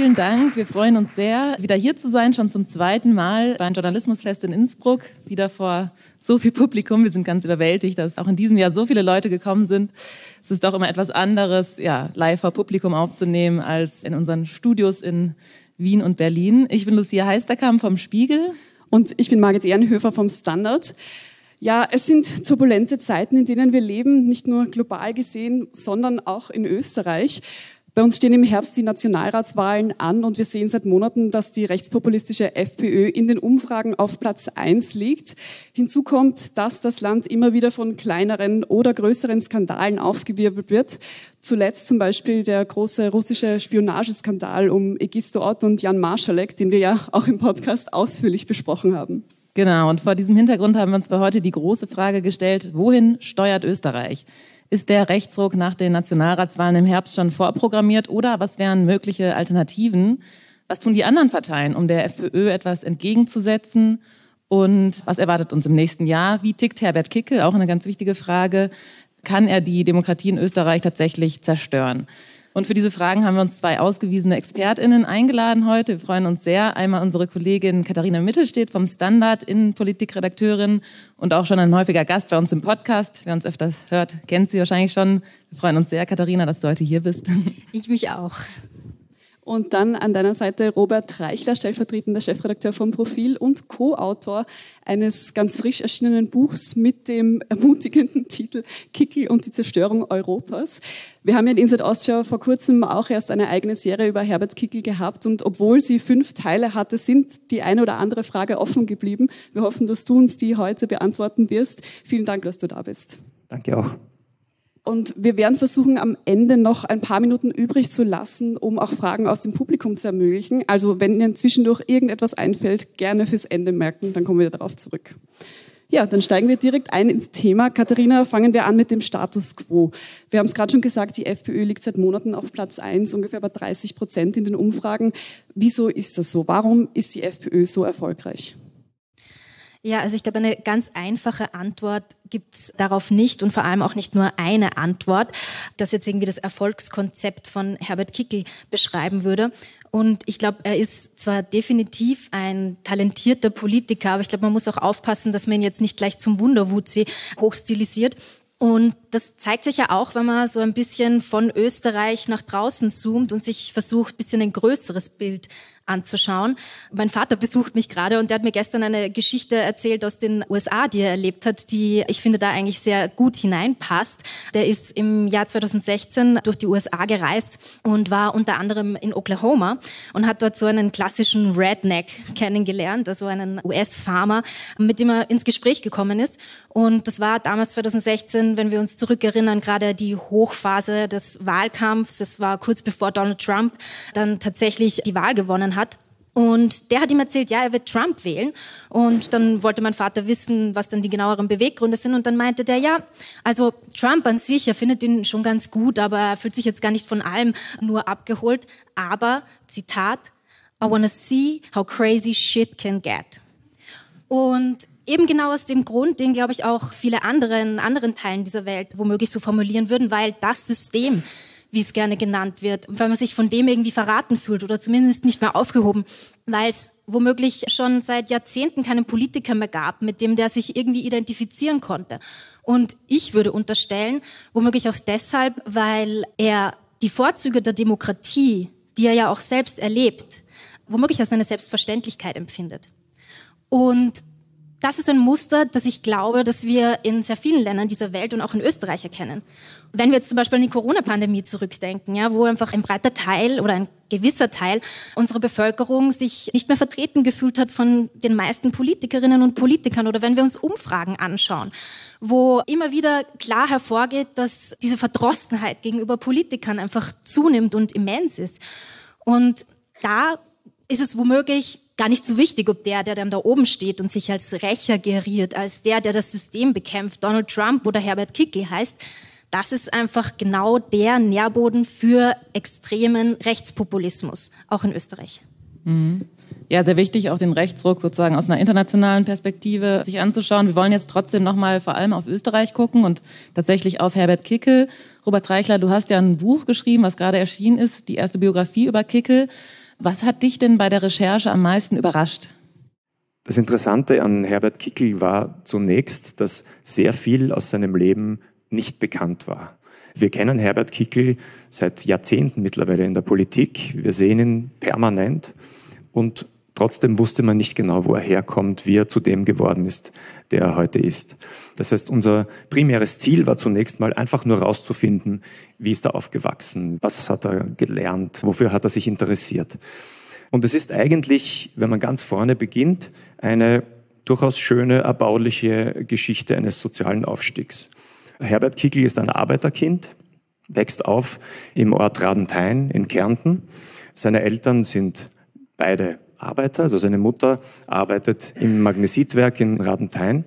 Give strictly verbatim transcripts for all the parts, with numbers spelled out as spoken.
vielen Dank. Wir freuen uns sehr, wieder hier zu sein, schon zum zweiten Mal beim Journalismusfest in Innsbruck, wieder vor so viel Publikum. Wir sind ganz überwältigt, dass auch in diesem Jahr so viele Leute gekommen sind. Es ist doch immer etwas anderes, ja, live vor Publikum aufzunehmen, als in unseren Studios in Wien und Berlin. Ich bin Lucia Heisterkamp vom Spiegel. Und ich bin Margit Ehrenhöfer vom Standard. Ja, es sind turbulente Zeiten, in denen wir leben, nicht nur global gesehen, sondern auch in Österreich. Bei uns stehen im Herbst die Nationalratswahlen an und wir sehen seit Monaten, dass die rechtspopulistische FPÖ in den Umfragen auf Platz eins liegt. Hinzu kommt, dass das Land immer wieder von kleineren oder größeren Skandalen aufgewirbelt wird. Zuletzt zum Beispiel der große russische Spionageskandal um Egisto Ott und Jan Marschalek, den wir ja auch im Podcast ausführlich besprochen haben. Genau, und vor diesem Hintergrund haben wir uns für heute die große Frage gestellt, wohin steuert Österreich? Ist der Rechtsruck nach den Nationalratswahlen im Herbst schon vorprogrammiert oder was wären mögliche Alternativen? Was tun die anderen Parteien, um der FPÖ etwas entgegenzusetzen? Und was erwartet uns im nächsten Jahr? Wie tickt Herbert Kickl? Auch eine ganz wichtige Frage. Kann er die Demokratie in Österreich tatsächlich zerstören? Und für diese Fragen haben wir uns zwei ausgewiesene ExpertInnen eingeladen heute. Wir freuen uns sehr. Einmal unsere Kollegin Katharina Mittelstedt vom Standard, Innenpolitikredakteurin und auch schon ein häufiger Gast bei uns im Podcast. Wer uns öfters hört, kennt sie wahrscheinlich schon. Wir freuen uns sehr, Katharina, dass du heute hier bist. Ich mich auch. Und dann an deiner Seite Robert Reichler, stellvertretender Chefredakteur vom Profil und Co-Autor eines ganz frisch erschienenen Buchs mit dem ermutigenden Titel Kickl und die Zerstörung Europas. Wir haben ja in Inside Austria vor kurzem auch erst eine eigene Serie über Herbert Kickl gehabt und obwohl sie fünf Teile hatte, sind die eine oder andere Frage offen geblieben. Wir hoffen, dass du uns die heute beantworten wirst. Vielen Dank, dass du da bist. Danke auch. Und wir werden versuchen, am Ende noch ein paar Minuten übrig zu lassen, um auch Fragen aus dem Publikum zu ermöglichen. Also wenn Ihnen zwischendurch irgendetwas einfällt, gerne fürs Ende merken, dann kommen wir darauf zurück. Ja, dann steigen wir direkt ein ins Thema. Katharina, fangen wir an mit dem Status quo. Wir haben es gerade schon gesagt, die FPÖ liegt seit Monaten auf Platz eins, ungefähr bei dreißig Prozent in den Umfragen. Wieso ist das so? Warum ist die FPÖ so erfolgreich? Ja, also ich glaube, eine ganz einfache Antwort gibt's darauf nicht und vor allem auch nicht nur eine Antwort, das jetzt irgendwie das Erfolgskonzept von Herbert Kickl beschreiben würde. Und ich glaube, er ist zwar definitiv ein talentierter Politiker, aber ich glaube, man muss auch aufpassen, dass man ihn jetzt nicht gleich zum Wunderwutzi hochstilisiert. Und das zeigt sich ja auch, wenn man so ein bisschen von Österreich nach draußen zoomt und sich versucht, ein bisschen ein größeres Bild anzuschauen. Mein Vater besucht mich gerade und der hat mir gestern eine Geschichte erzählt aus den U S A, die er erlebt hat, die ich finde da eigentlich sehr gut hineinpasst. Der ist im Jahr zweitausendsechzehn durch die U S A gereist und war unter anderem in Oklahoma und hat dort so einen klassischen Redneck kennengelernt, also einen U S-Farmer, mit dem er ins Gespräch gekommen ist. Und das war damals zweitausendsechzehn, wenn wir uns zurückerinnern, gerade die Hochphase des Wahlkampfs. Das war kurz bevor Donald Trump dann tatsächlich die Wahl gewonnen hat. Und der hat ihm erzählt, ja, er wird Trump wählen. Und dann wollte mein Vater wissen, was dann die genaueren Beweggründe sind. Und dann meinte der, ja, also Trump an sich, er findet ihn schon ganz gut, aber er fühlt sich jetzt gar nicht von allem nur abgeholt. Aber, Zitat, I wanna see how crazy shit can get. Und eben genau aus dem Grund, den, glaube ich, auch viele andere in anderen Teilen dieser Welt womöglich so formulieren würden, weil das System, wie es gerne genannt wird, weil man sich von dem irgendwie verraten fühlt oder zumindest nicht mehr aufgehoben, weil es womöglich schon seit Jahrzehnten keinen Politiker mehr gab, mit dem der sich irgendwie identifizieren konnte. Und ich würde unterstellen, womöglich auch deshalb, weil er die Vorzüge der Demokratie, die er ja auch selbst erlebt, womöglich als eine Selbstverständlichkeit empfindet. Und das ist ein Muster, das ich glaube, dass wir in sehr vielen Ländern dieser Welt und auch in Österreich erkennen. Wenn wir jetzt zum Beispiel an die Corona-Pandemie zurückdenken, ja, wo einfach ein breiter Teil oder ein gewisser Teil unserer Bevölkerung sich nicht mehr vertreten gefühlt hat von den meisten Politikerinnen und Politikern, oder wenn wir uns Umfragen anschauen, wo immer wieder klar hervorgeht, dass diese Verdrossenheit gegenüber Politikern einfach zunimmt und immens ist. Und da ist es womöglich gar nicht so wichtig, ob der, der dann da oben steht und sich als Rächer geriert, als der, der das System bekämpft, Donald Trump oder Herbert Kickl heißt. Das ist einfach genau der Nährboden für extremen Rechtspopulismus, auch in Österreich. Mhm. Ja, sehr wichtig, auch den Rechtsruck sozusagen aus einer internationalen Perspektive sich anzuschauen. Wir wollen jetzt trotzdem nochmal vor allem auf Österreich gucken und tatsächlich auf Herbert Kickl. Robert Reichler, du hast ja ein Buch geschrieben, was gerade erschienen ist, die erste Biografie über Kickl. Was hat dich denn bei der Recherche am meisten überrascht? Das Interessante an Herbert Kickl war zunächst, dass sehr viel aus seinem Leben nicht bekannt war. Wir kennen Herbert Kickl seit Jahrzehnten mittlerweile in der Politik. Wir sehen ihn permanent und trotzdem wusste man nicht genau, wo er herkommt, wie er zu dem geworden ist, der er heute ist. Das heißt, unser primäres Ziel war zunächst mal einfach nur herauszufinden, wie ist er aufgewachsen, was hat er gelernt, wofür hat er sich interessiert. Und es ist eigentlich, wenn man ganz vorne beginnt, eine durchaus schöne, erbauliche Geschichte eines sozialen Aufstiegs. Herbert Kickl ist ein Arbeiterkind, wächst auf im Ort Radenthein in Kärnten. Seine Eltern sind beide Arbeiter, also seine Mutter arbeitet im Magnesitwerk in Radenthein,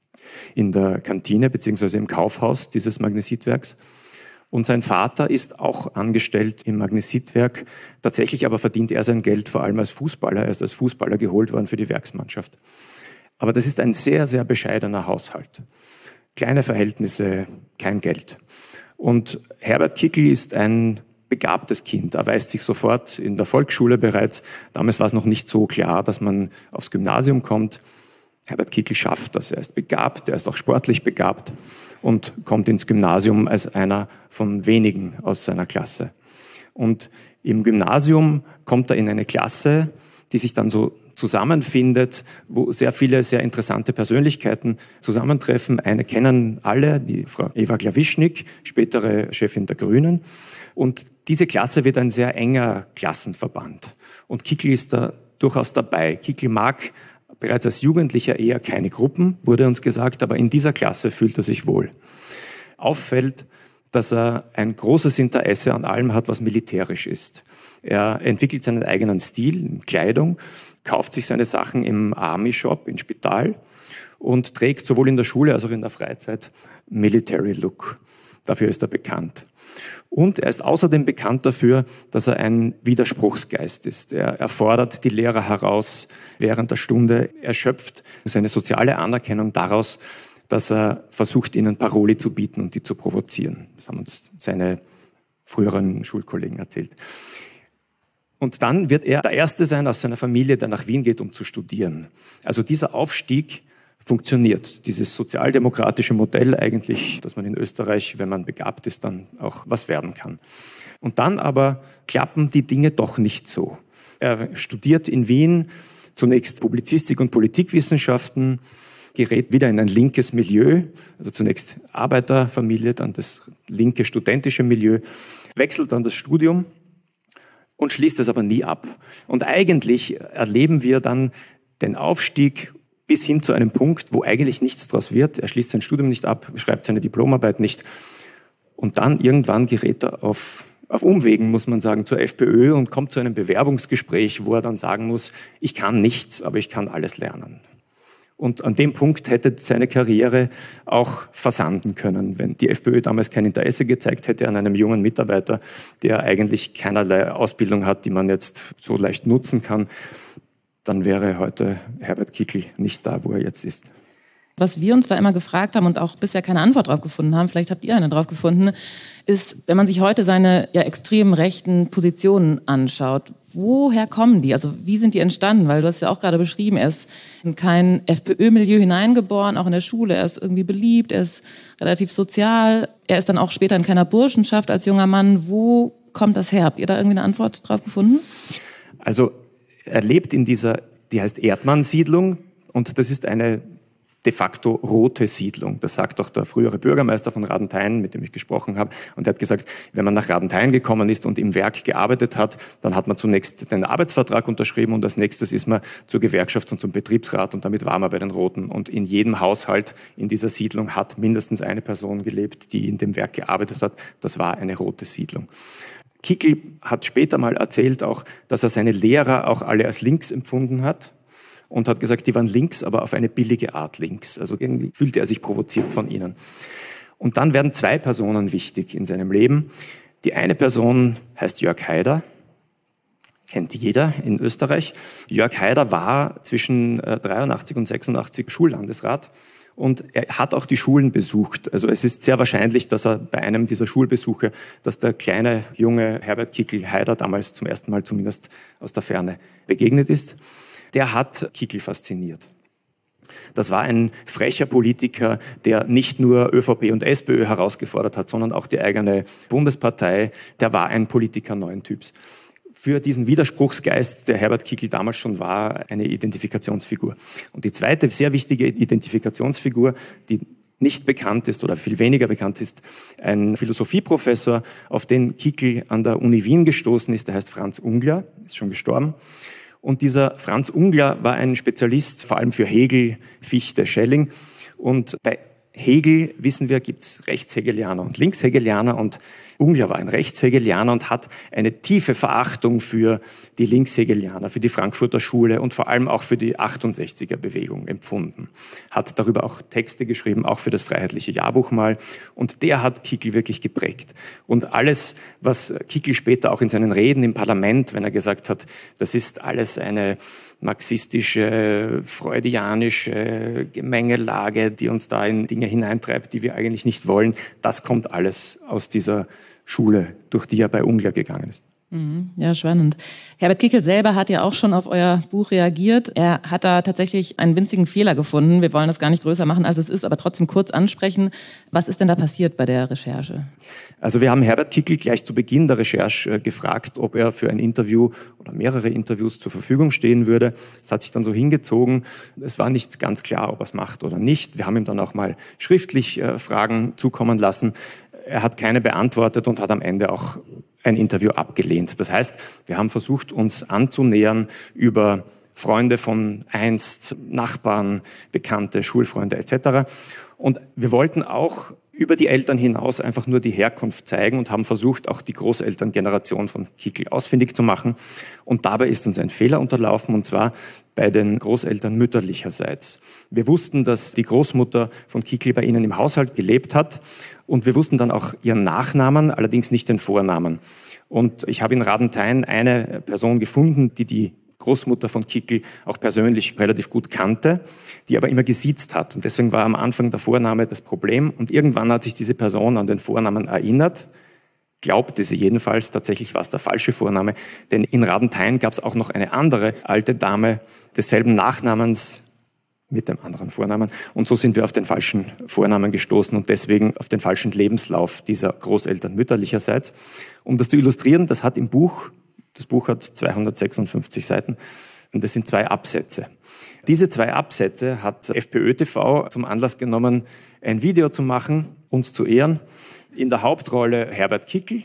in der Kantine bzw. im Kaufhaus dieses Magnesitwerks. Und sein Vater ist auch angestellt im Magnesitwerk. Tatsächlich aber verdient er sein Geld vor allem als Fußballer. Er ist als Fußballer geholt worden für die Werksmannschaft. Aber das ist ein sehr, sehr bescheidener Haushalt. Kleine Verhältnisse, kein Geld. Und Herbert Kickl ist ein begabtes Kind. Er erweist sich sofort in der Volksschule bereits. Damals war es noch nicht so klar, dass man aufs Gymnasium kommt. Herbert Kickl schafft das. Er ist begabt, er ist auch sportlich begabt und kommt ins Gymnasium als einer von wenigen aus seiner Klasse. Und im Gymnasium kommt er in eine Klasse, die sich dann so zusammenfindet, wo sehr viele sehr interessante Persönlichkeiten zusammentreffen. Eine kennen alle, die Frau Eva Klawischnik, spätere Chefin der Grünen. Und diese Klasse wird ein sehr enger Klassenverband. Und Kickl ist da durchaus dabei. Kickl mag bereits als Jugendlicher eher keine Gruppen, wurde uns gesagt, aber in dieser Klasse fühlt er sich wohl. Auffällt, dass er ein großes Interesse an allem hat, was militärisch ist. Er entwickelt seinen eigenen Stil in Kleidung, kauft sich seine Sachen im Army-Shop, im Spital und trägt sowohl in der Schule als auch in der Freizeit Military Look. Dafür ist er bekannt. Und er ist außerdem bekannt dafür, dass er ein Widerspruchsgeist ist. Er, er fordert die Lehrer heraus während der Stunde. Er schöpft seine soziale Anerkennung daraus, dass er versucht, ihnen Paroli zu bieten und die zu provozieren. Das haben uns seine früheren Schulkollegen erzählt. Und dann wird er der Erste sein aus seiner Familie, der nach Wien geht, um zu studieren. Also dieser Aufstieg funktioniert. Dieses sozialdemokratische Modell eigentlich, dass man in Österreich, wenn man begabt ist, dann auch was werden kann. Und dann aber klappen die Dinge doch nicht so. Er studiert in Wien zunächst Publizistik und Politikwissenschaften, gerät wieder in ein linkes Milieu, also zunächst Arbeiterfamilie, dann das linke studentische Milieu, wechselt dann das Studium und schließt es aber nie ab. Und eigentlich erleben wir dann den Aufstieg bis hin zu einem Punkt, wo eigentlich nichts draus wird. Er schließt sein Studium nicht ab, schreibt seine Diplomarbeit nicht. Und dann irgendwann gerät er auf, auf Umwegen, muss man sagen, zur FPÖ und kommt zu einem Bewerbungsgespräch, wo er dann sagen muss, ich kann nichts, aber ich kann alles lernen. Und an dem Punkt hätte seine Karriere auch versanden können. Wenn die FPÖ damals kein Interesse gezeigt hätte an einem jungen Mitarbeiter, der eigentlich keinerlei Ausbildung hat, die man jetzt so leicht nutzen kann, dann wäre heute Herbert Kickl nicht da, wo er jetzt ist. Was wir uns da immer gefragt haben und auch bisher keine Antwort drauf gefunden haben, vielleicht habt ihr eine drauf gefunden, ist, wenn man sich heute seine ja, extrem rechten Positionen anschaut, woher kommen die? Also wie sind die entstanden? Weil du hast ja auch gerade beschrieben, er ist in kein FPÖ-Milieu hineingeboren, auch in der Schule. Er ist irgendwie beliebt, er ist relativ sozial. Er ist dann auch später in keiner Burschenschaft als junger Mann. Wo kommt das her? Habt ihr da irgendwie eine Antwort drauf gefunden? Also er lebt in dieser, die heißt Erdmann-Siedlung und das ist eine de facto rote Siedlung. Das sagt auch der frühere Bürgermeister von Radenthein, mit dem ich gesprochen habe. Und er hat gesagt, wenn man nach Radenthein gekommen ist und im Werk gearbeitet hat, dann hat man zunächst den Arbeitsvertrag unterschrieben und als nächstes ist man zur Gewerkschaft und zum Betriebsrat und damit war man bei den Roten. Und in jedem Haushalt in dieser Siedlung hat mindestens eine Person gelebt, die in dem Werk gearbeitet hat. Das war eine rote Siedlung. Kickl hat später mal erzählt auch, dass er seine Lehrer auch alle als links empfunden hat und hat gesagt, die waren links, aber auf eine billige Art links. Also irgendwie fühlte er sich provoziert von ihnen. Und dann werden zwei Personen wichtig in seinem Leben. Die eine Person heißt Jörg Haider, kennt jeder in Österreich. Jörg Haider war zwischen dreiundachtzig und sechsundachtzig Schullandesrat und er hat auch die Schulen besucht. Also es ist sehr wahrscheinlich, dass er bei einem dieser Schulbesuche, dass der kleine junge Herbert Kickl-Haider damals zum ersten Mal zumindest aus der Ferne begegnet ist. Der hat Kickl fasziniert. Das war ein frecher Politiker, der nicht nur ÖVP und SPÖ herausgefordert hat, sondern auch die eigene Bundespartei. Der war ein Politiker neuen Typs. Für diesen Widerspruchsgeist, der Herbert Kickl damals schon war, eine Identifikationsfigur. Und die zweite sehr wichtige Identifikationsfigur, die nicht bekannt ist oder viel weniger bekannt ist, ein Philosophieprofessor, auf den Kickl an der Uni Wien gestoßen ist, der heißt Franz Ungler, ist schon gestorben. Und dieser Franz Ungler war ein Spezialist, vor allem für Hegel, Fichte, Schelling. Und bei Hegel, wissen wir, gibt es Rechtshegelianer und Linkshegelianer, und Ungler war ein Rechtshegelianer und hat eine tiefe Verachtung für die Linkshegelianer, für die Frankfurter Schule und vor allem auch für die achtundsechziger-Bewegung empfunden. Hat darüber auch Texte geschrieben, auch für das Freiheitliche Jahrbuch mal, und der hat Kickl wirklich geprägt. Und alles, was Kickl später auch in seinen Reden im Parlament, wenn er gesagt hat, das ist alles eine marxistische, freudianische Gemengelage, die uns da in Dinge hineintreibt, die wir eigentlich nicht wollen, das kommt alles aus dieser Schule, durch die er bei Ungler gegangen ist. Ja, spannend. Herbert Kickl selber hat ja auch schon auf euer Buch reagiert. Er hat da tatsächlich einen winzigen Fehler gefunden. Wir wollen das gar nicht größer machen, als es ist, aber trotzdem kurz ansprechen. Was ist denn da passiert bei der Recherche? Also wir haben Herbert Kickl gleich zu Beginn der Recherche gefragt, ob er für ein Interview oder mehrere Interviews zur Verfügung stehen würde. Das hat sich dann so hingezogen. Es war nicht ganz klar, ob er es macht oder nicht. Wir haben ihm dann auch mal schriftlich äh, Fragen zukommen lassen. Er hat keine beantwortet und hat am Ende auch ein Interview abgelehnt. Das heißt, wir haben versucht, uns anzunähern über Freunde von einst, Nachbarn, Bekannte, Schulfreunde et cetera. Und wir wollten auch über die Eltern hinaus einfach nur die Herkunft zeigen und haben versucht, auch die Großelterngeneration von Kickl ausfindig zu machen. Und dabei ist uns ein Fehler unterlaufen, und zwar bei den Großeltern mütterlicherseits. Wir wussten, dass die Großmutter von Kickl bei ihnen im Haushalt gelebt hat, und wir wussten dann auch ihren Nachnamen, allerdings nicht den Vornamen. Und ich habe in Radenthein eine Person gefunden, die die Großmutter von Kickl auch persönlich relativ gut kannte, die aber immer gesiezt hat. Und deswegen war am Anfang der Vorname das Problem. Und irgendwann hat sich diese Person an den Vornamen erinnert, glaubte sie jedenfalls, tatsächlich war es der falsche Vorname, denn in Radenthein gab es auch noch eine andere alte Dame desselben Nachnamens mit dem anderen Vornamen. Und so sind wir auf den falschen Vornamen gestoßen und deswegen auf den falschen Lebenslauf dieser Großeltern mütterlicherseits. Um das zu illustrieren, das hat im Buch, das Buch hat zweihundertsechsundfünfzig Seiten, und das sind zwei Absätze. Diese zwei Absätze hat FPÖ T V zum Anlass genommen, ein Video zu machen, uns zu ehren. In der Hauptrolle Herbert Kickl.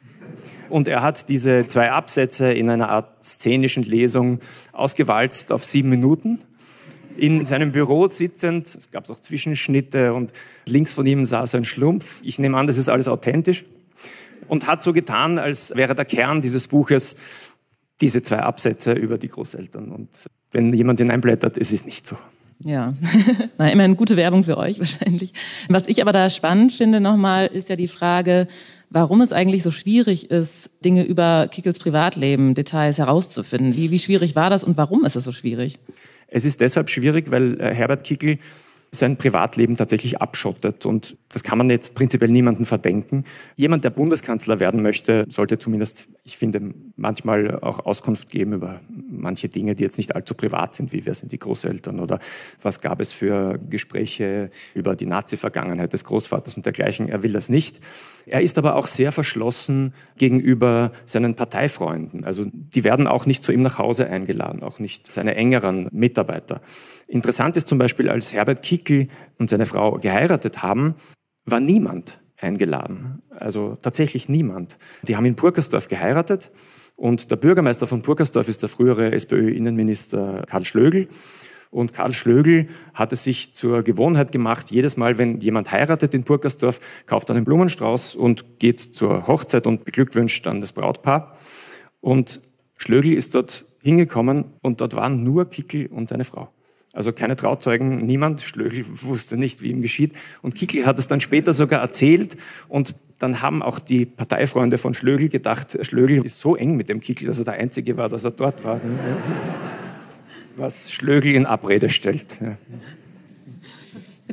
Und er hat diese zwei Absätze in einer Art szenischen Lesung ausgewalzt auf sieben Minuten. In seinem Büro sitzend, es gab auch Zwischenschnitte, und links von ihm saß ein Schlumpf. Ich nehme an, das ist alles authentisch. Und hat so getan, als wäre der Kern dieses Buches diese zwei Absätze über die Großeltern. Und wenn jemand hineinblättert, es ist nicht so. Ja, na, immerhin gute Werbung für euch wahrscheinlich. Was ich aber da spannend finde nochmal, ist ja die Frage, warum es eigentlich so schwierig ist, Dinge über Kickls Privatleben, Details herauszufinden. Wie, wie schwierig war das und warum ist es so schwierig? Es ist deshalb schwierig, weil Herbert Kickl sein Privatleben tatsächlich abschottet. Und das kann man jetzt prinzipiell niemandem verdenken. Jemand, der Bundeskanzler werden möchte, sollte zumindest, ich finde, manchmal auch Auskunft geben über manche Dinge, die jetzt nicht allzu privat sind, wie wer sind die Großeltern oder was gab es für Gespräche über die Nazi-Vergangenheit des Großvaters und dergleichen. Er will das nicht. Er ist aber auch sehr verschlossen gegenüber seinen Parteifreunden. Also die werden auch nicht zu ihm nach Hause eingeladen, auch nicht seine engeren Mitarbeiter. Interessant ist zum Beispiel, als Herbert Kickl und seine Frau geheiratet haben, war niemand eingeladen. Also tatsächlich niemand. Die haben in Purkersdorf geheiratet und der Bürgermeister von Purkersdorf ist der frühere SPÖ-Innenminister Karl Schlögl. Und Karl Schlögl hat es sich zur Gewohnheit gemacht, jedes Mal, wenn jemand heiratet in Purkersdorf, kauft er einen Blumenstrauß und geht zur Hochzeit und beglückwünscht dann das Brautpaar. Und Schlögl ist dort hingekommen und dort waren nur Kickl und seine Frau. Also keine Trauzeugen, niemand. Schlögl wusste nicht, wie ihm geschieht. Und Kickl hat es dann später sogar erzählt. Und dann haben auch die Parteifreunde von Schlögl gedacht, Schlögl ist so eng mit dem Kickl, dass er der Einzige war, dass er dort war. Was Schlögl in Abrede stellt. Ja. Jetzt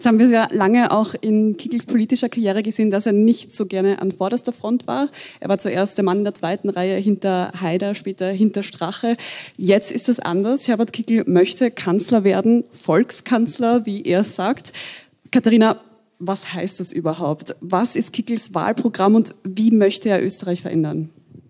Jetzt haben wir es ja lange auch in Kickls politischer Karriere gesehen, dass er nicht so gerne an vorderster Front war. Er war zuerst der Mann in der zweiten Reihe hinter Haider, später hinter Strache. Jetzt ist es anders. Herbert Kickl möchte Kanzler werden, Volkskanzler, wie er sagt. Katharina, was heißt das überhaupt? Was ist Kickls Wahlprogramm und wie möchte er Österreich verändern?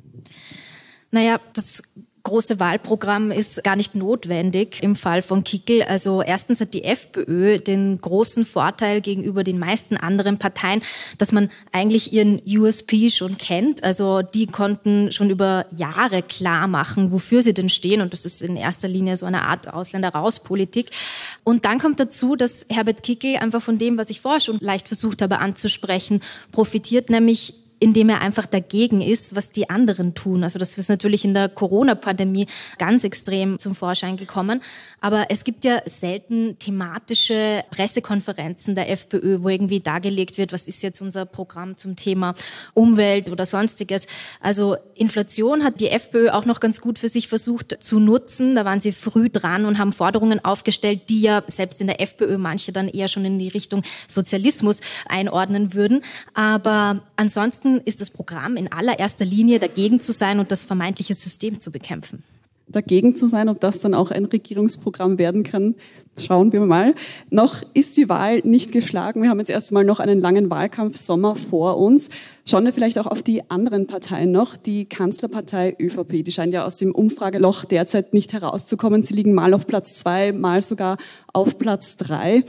Naja, das große Wahlprogramm ist gar nicht notwendig im Fall von Kickl. Also erstens hat die FPÖ den großen Vorteil gegenüber den meisten anderen Parteien, dass man eigentlich ihren U S P schon kennt. Also die konnten schon über Jahre klar machen, wofür sie denn stehen. Und das ist in erster Linie so eine Art Ausländer-raus-Politik. Und dann kommt dazu, dass Herbert Kickl einfach von dem, was ich vorher schon leicht versucht habe anzusprechen, profitiert, nämlich indem er einfach dagegen ist, was die anderen tun. Also das ist natürlich in der Corona-Pandemie ganz extrem zum Vorschein gekommen. Aber es gibt ja selten thematische Pressekonferenzen der FPÖ, wo irgendwie dargelegt wird, was ist jetzt unser Programm zum Thema Umwelt oder Sonstiges. Also Inflation hat die FPÖ auch noch ganz gut für sich versucht zu nutzen. Da waren sie früh dran und haben Forderungen aufgestellt, die ja selbst in der FPÖ manche dann eher schon in die Richtung Sozialismus einordnen würden. Aber ansonsten ist das Programm in allererster Linie dagegen zu sein und das vermeintliche System zu bekämpfen. Dagegen zu sein, ob das dann auch ein Regierungsprogramm werden kann, schauen wir mal. Noch ist die Wahl nicht geschlagen. Wir haben jetzt erst einmal noch einen langen Wahlkampfsommer vor uns. Schauen wir vielleicht auch auf die anderen Parteien noch. Die Kanzlerpartei ÖVP, die scheint ja aus dem Umfrageloch derzeit nicht herauszukommen. Sie liegen mal auf Platz zwei, mal sogar auf Platz drei.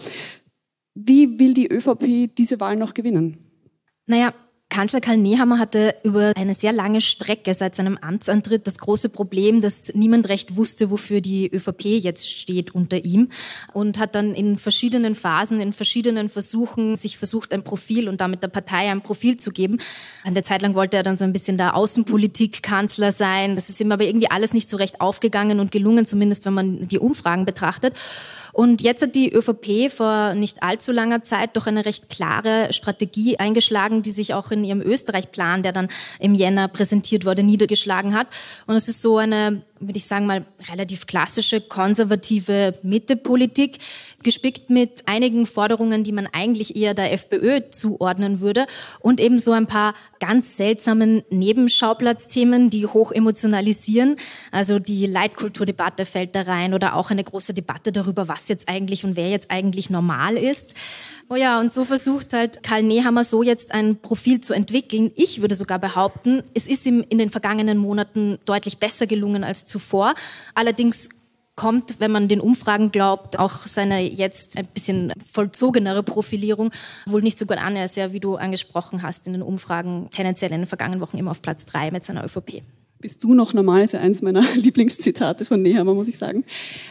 Wie will die ÖVP diese Wahl noch gewinnen? Naja, Kanzler Karl Nehammer hatte über eine sehr lange Strecke seit seinem Amtsantritt das große Problem, dass niemand recht wusste, wofür die ÖVP jetzt steht unter ihm, und hat dann in verschiedenen Phasen, in verschiedenen Versuchen sich versucht, ein Profil und damit der Partei ein Profil zu geben. Eine Zeit lang wollte er dann so ein bisschen der Außenpolitik-Kanzler sein. Das ist ihm aber irgendwie alles nicht so recht aufgegangen und gelungen, zumindest wenn man die Umfragen betrachtet. Und jetzt hat die ÖVP vor nicht allzu langer Zeit doch eine recht klare Strategie eingeschlagen, die sich auch in ihrem Österreich-Plan, der dann im Jänner präsentiert wurde, niedergeschlagen hat. Und es ist so eine, würde ich sagen mal, relativ klassische, konservative Mitte-Politik, gespickt mit einigen Forderungen, die man eigentlich eher der FPÖ zuordnen würde, und eben so ein paar ganz seltsamen Nebenschauplatzthemen, die hoch emotionalisieren. Also die Leitkulturdebatte fällt da rein oder auch eine große Debatte darüber, was jetzt eigentlich und wer jetzt eigentlich normal ist. Oh ja, und so versucht halt Karl Nehammer so jetzt ein Profil zu entwickeln. Ich würde sogar behaupten, es ist ihm in den vergangenen Monaten deutlich besser gelungen als zuvor. Allerdings kommt, wenn man den Umfragen glaubt, auch seine jetzt ein bisschen vollzogenere Profilierung wohl nicht so gut an. Er ist ja, wie du angesprochen hast, in den Umfragen tendenziell in den vergangenen Wochen immer auf Platz drei mit seiner ÖVP. Bist du noch normal, ist ja eins meiner Lieblingszitate von Nehammer, muss ich sagen.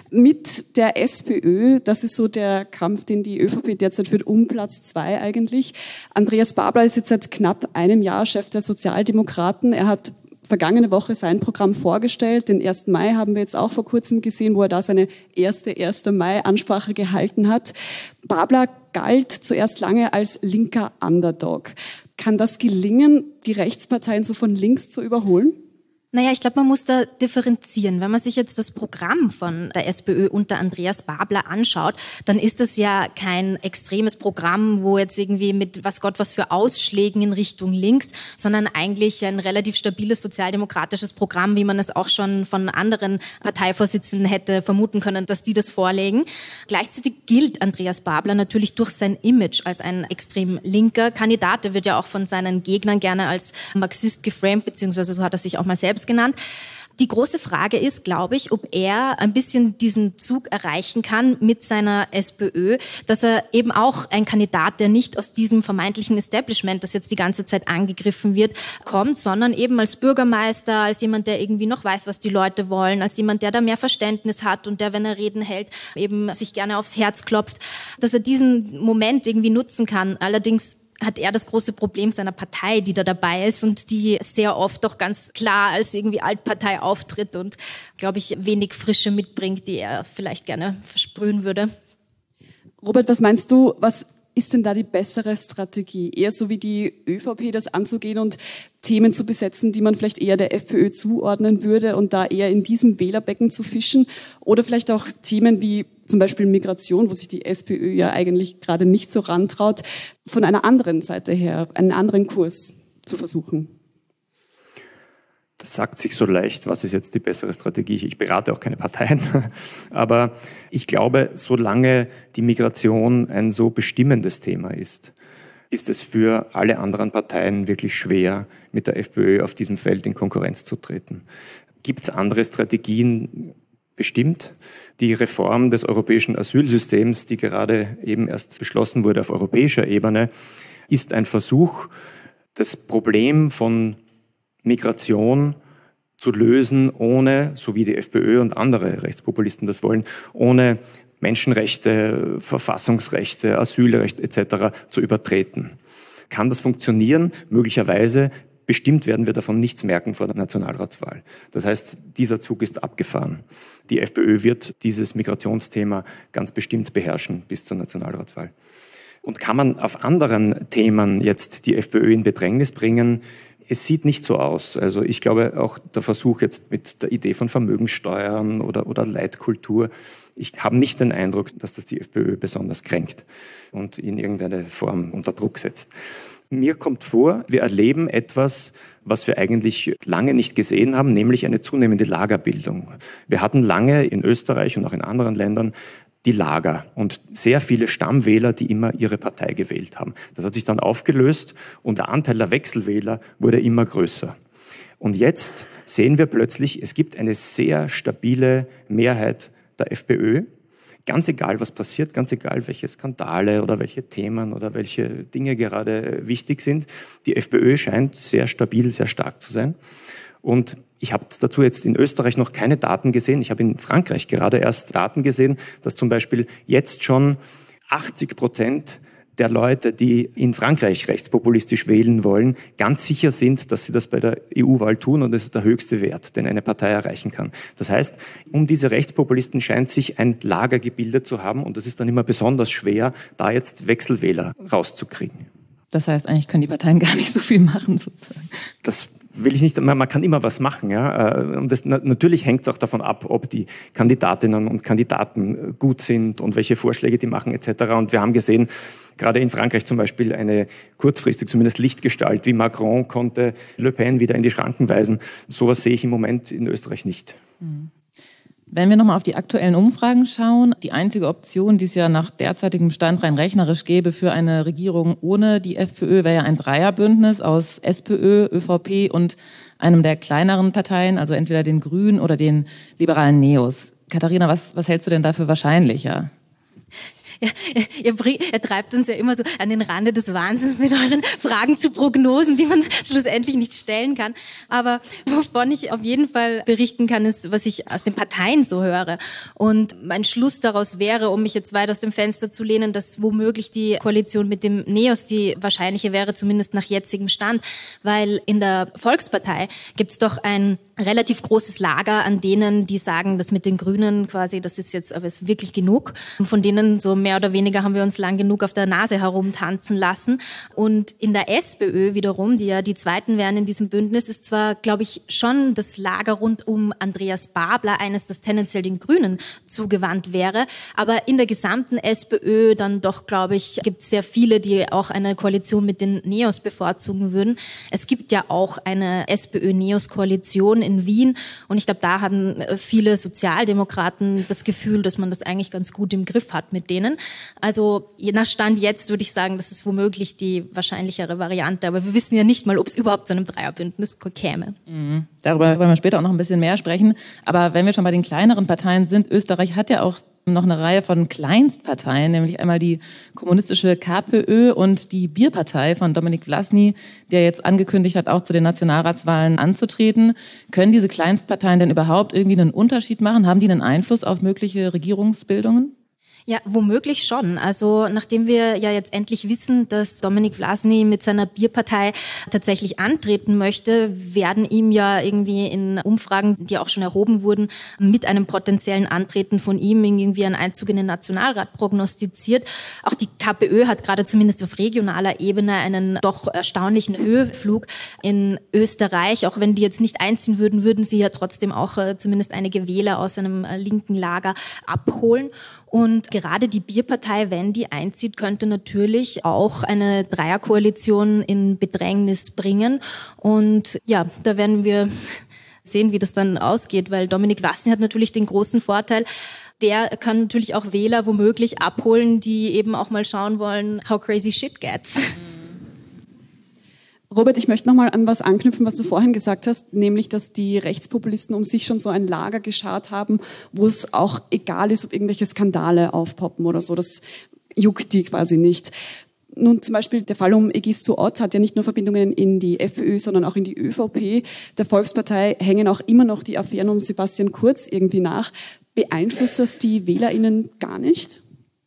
Mit der SPÖ, das ist so der Kampf, den die ÖVP derzeit führt, um Platz zwei eigentlich. Andreas Babler ist jetzt seit knapp einem Jahr Chef der Sozialdemokraten. Er hat vergangene Woche sein Programm vorgestellt. Den ersten Mai haben wir jetzt auch vor kurzem gesehen, wo er da seine erste erste Mai-Ansprache gehalten hat. Babler galt zuerst lange als linker Underdog. Kann das gelingen, die Rechtsparteien so von links zu überholen? Naja, ich glaube, man muss da differenzieren. Wenn man sich jetzt das Programm von der SPÖ unter Andreas Babler anschaut, dann ist das ja kein extremes Programm, wo jetzt irgendwie mit was Gott was für Ausschlägen in Richtung links, sondern eigentlich ein relativ stabiles sozialdemokratisches Programm, wie man es auch schon von anderen Parteivorsitzenden hätte vermuten können, dass die das vorlegen. Gleichzeitig gilt Andreas Babler natürlich durch sein Image als ein extrem linker Kandidat. Er wird ja auch von seinen Gegnern gerne als Marxist geframed, beziehungsweise so hat er sich auch mal selbst genannt. Die große Frage ist, glaube ich, ob er ein bisschen diesen Zug erreichen kann mit seiner SPÖ, dass er eben auch ein Kandidat, der nicht aus diesem vermeintlichen Establishment, das jetzt die ganze Zeit angegriffen wird, kommt, sondern eben als Bürgermeister, als jemand, der irgendwie noch weiß, was die Leute wollen, als jemand, der da mehr Verständnis hat und der, wenn er Reden hält, eben sich gerne aufs Herz klopft, dass er diesen Moment irgendwie nutzen kann. Allerdings hat er das große Problem seiner Partei, die da dabei ist und die sehr oft doch ganz klar als irgendwie Altpartei auftritt und, glaube ich, wenig Frische mitbringt, die er vielleicht gerne versprühen würde. Robert, was meinst du, was ist denn da die bessere Strategie? Eher so wie die ÖVP das anzugehen und Themen zu besetzen, die man vielleicht eher der FPÖ zuordnen würde und da eher in diesem Wählerbecken zu fischen? Oder vielleicht auch Themen wie zum Beispiel Migration, wo sich die SPÖ ja eigentlich gerade nicht so rantraut, von einer anderen Seite her, einen anderen Kurs zu versuchen? Das sagt sich so leicht, was ist jetzt die bessere Strategie? Ich berate auch keine Parteien, aber ich glaube, solange die Migration ein so bestimmendes Thema ist, ist es für alle anderen Parteien wirklich schwer, mit der FPÖ auf diesem Feld in Konkurrenz zu treten. Gibt es andere Strategien? Bestimmt. Die Reform des europäischen Asylsystems, die gerade eben erst beschlossen wurde auf europäischer Ebene, ist ein Versuch, das Problem von Migration zu lösen, ohne, so wie die FPÖ und andere Rechtspopulisten das wollen, ohne Menschenrechte, Verfassungsrechte, Asylrecht et cetera zu übertreten. Kann das funktionieren? Möglicherweise. Bestimmt werden wir davon nichts merken vor der Nationalratswahl. Das heißt, dieser Zug ist abgefahren. Die FPÖ wird dieses Migrationsthema ganz bestimmt beherrschen bis zur Nationalratswahl. Und kann man auf anderen Themen jetzt die FPÖ in Bedrängnis bringen? Es sieht nicht so aus. Also ich glaube auch der Versuch jetzt mit der Idee von Vermögenssteuern oder, oder Leitkultur, ich habe nicht den Eindruck, dass das die FPÖ besonders kränkt und in irgendeine Form unter Druck setzt. Mir kommt vor, wir erleben etwas, was wir eigentlich lange nicht gesehen haben, nämlich eine zunehmende Lagerbildung. Wir hatten lange in Österreich und auch in anderen Ländern die Lager und sehr viele Stammwähler, die immer ihre Partei gewählt haben. Das hat sich dann aufgelöst und der Anteil der Wechselwähler wurde immer größer. Und jetzt sehen wir plötzlich, es gibt eine sehr stabile Mehrheit der FPÖ. Ganz egal, was passiert, ganz egal, welche Skandale oder welche Themen oder welche Dinge gerade wichtig sind. Die FPÖ scheint sehr stabil, sehr stark zu sein. Und ich habe dazu jetzt in Österreich noch keine Daten gesehen. Ich habe in Frankreich gerade erst Daten gesehen, dass zum Beispiel jetzt schon achtzig Prozent der Leute, die in Frankreich rechtspopulistisch wählen wollen, ganz sicher sind, dass sie das bei der E U-Wahl tun und das ist der höchste Wert, den eine Partei erreichen kann. Das heißt, um diese Rechtspopulisten scheint sich ein Lager gebildet zu haben und es ist dann immer besonders schwer, da jetzt Wechselwähler rauszukriegen. Das heißt, eigentlich können die Parteien gar nicht so viel machen, sozusagen. Das will ich nicht, man kann immer was machen, ja. Und das, natürlich hängt es auch davon ab, ob die Kandidatinnen und Kandidaten gut sind und welche Vorschläge die machen et cetera. Und wir haben gesehen, gerade in Frankreich zum Beispiel eine kurzfristig zumindest Lichtgestalt wie Macron konnte Le Pen wieder in die Schranken weisen. Sowas sehe ich im Moment in Österreich nicht. Mhm. Wenn wir nochmal auf die aktuellen Umfragen schauen, die einzige Option, die es ja nach derzeitigem Stand rein rechnerisch gäbe für eine Regierung ohne die FPÖ, wäre ja ein Dreierbündnis aus SPÖ, ÖVP und einem der kleineren Parteien, also entweder den Grünen oder den liberalen Neos. Katharina, was, was hältst du denn da für wahrscheinlicher? Ja, ihr, ihr treibt uns ja immer so an den Rande des Wahnsinns mit euren Fragen zu Prognosen, die man schlussendlich nicht stellen kann. Aber wovon ich auf jeden Fall berichten kann, ist, was ich aus den Parteien so höre. Und mein Schluss daraus wäre, um mich jetzt weit aus dem Fenster zu lehnen, dass womöglich die Koalition mit dem Neos die wahrscheinliche wäre, zumindest nach jetzigem Stand. Weil in der Volkspartei gibt's doch ein relativ großes Lager an denen, die sagen, dass mit den Grünen quasi, das ist jetzt aber ist wirklich genug. Von denen so mehr oder weniger haben wir uns lang genug auf der Nase herumtanzen lassen. Und in der SPÖ wiederum, die ja die Zweiten wären in diesem Bündnis, ist zwar, glaube ich, schon das Lager rund um Andreas Babler eines, das tendenziell den Grünen zugewandt wäre. Aber in der gesamten SPÖ dann doch, glaube ich, gibt es sehr viele, die auch eine Koalition mit den Neos bevorzugen würden. Es gibt ja auch eine SPÖ-Neos-Koalition in Wien. Und ich glaube, da hatten viele Sozialdemokraten das Gefühl, dass man das eigentlich ganz gut im Griff hat mit denen. Also je nach Stand jetzt würde ich sagen, das ist womöglich die wahrscheinlichere Variante. Aber wir wissen ja nicht mal, ob es überhaupt zu einem Dreierbündnis käme. Mhm. Darüber wollen wir später auch noch ein bisschen mehr sprechen. Aber wenn wir schon bei den kleineren Parteien sind, Österreich hat ja auch noch eine Reihe von Kleinstparteien, nämlich einmal die kommunistische KPÖ und die Bierpartei von Dominik Vlasny, der jetzt angekündigt hat, auch zu den Nationalratswahlen anzutreten. Können diese Kleinstparteien denn überhaupt irgendwie einen Unterschied machen? Haben die einen Einfluss auf mögliche Regierungsbildungen? Ja, womöglich schon. Also nachdem wir ja jetzt endlich wissen, dass Dominik Vlasny mit seiner Bierpartei tatsächlich antreten möchte, werden ihm ja irgendwie in Umfragen, die auch schon erhoben wurden, mit einem potenziellen Antreten von ihm irgendwie ein Einzug in den Nationalrat prognostiziert. Auch die KPÖ hat gerade zumindest auf regionaler Ebene einen doch erstaunlichen Höhenflug in Österreich. Auch wenn die jetzt nicht einziehen würden, würden sie ja trotzdem auch äh, zumindest einige Wähler aus einem äh, linken Lager abholen. Und gerade die Bierpartei, wenn die einzieht, könnte natürlich auch eine Dreierkoalition in Bedrängnis bringen. Und ja, da werden wir sehen, wie das dann ausgeht, weil Dominik Vlasny hat natürlich den großen Vorteil, der kann natürlich auch Wähler womöglich abholen, die eben auch mal schauen wollen, how crazy shit gets. Robert, ich möchte nochmal an was anknüpfen, was du vorhin gesagt hast, nämlich, dass die Rechtspopulisten um sich schon so ein Lager geschart haben, wo es auch egal ist, ob irgendwelche Skandale aufpoppen oder so. Das juckt die quasi nicht. Nun zum Beispiel der Fall um Egisto Ott hat ja nicht nur Verbindungen in die FPÖ, sondern auch in die ÖVP. Der Volkspartei hängen auch immer noch die Affären um Sebastian Kurz irgendwie nach. Beeinflusst das die WählerInnen gar nicht?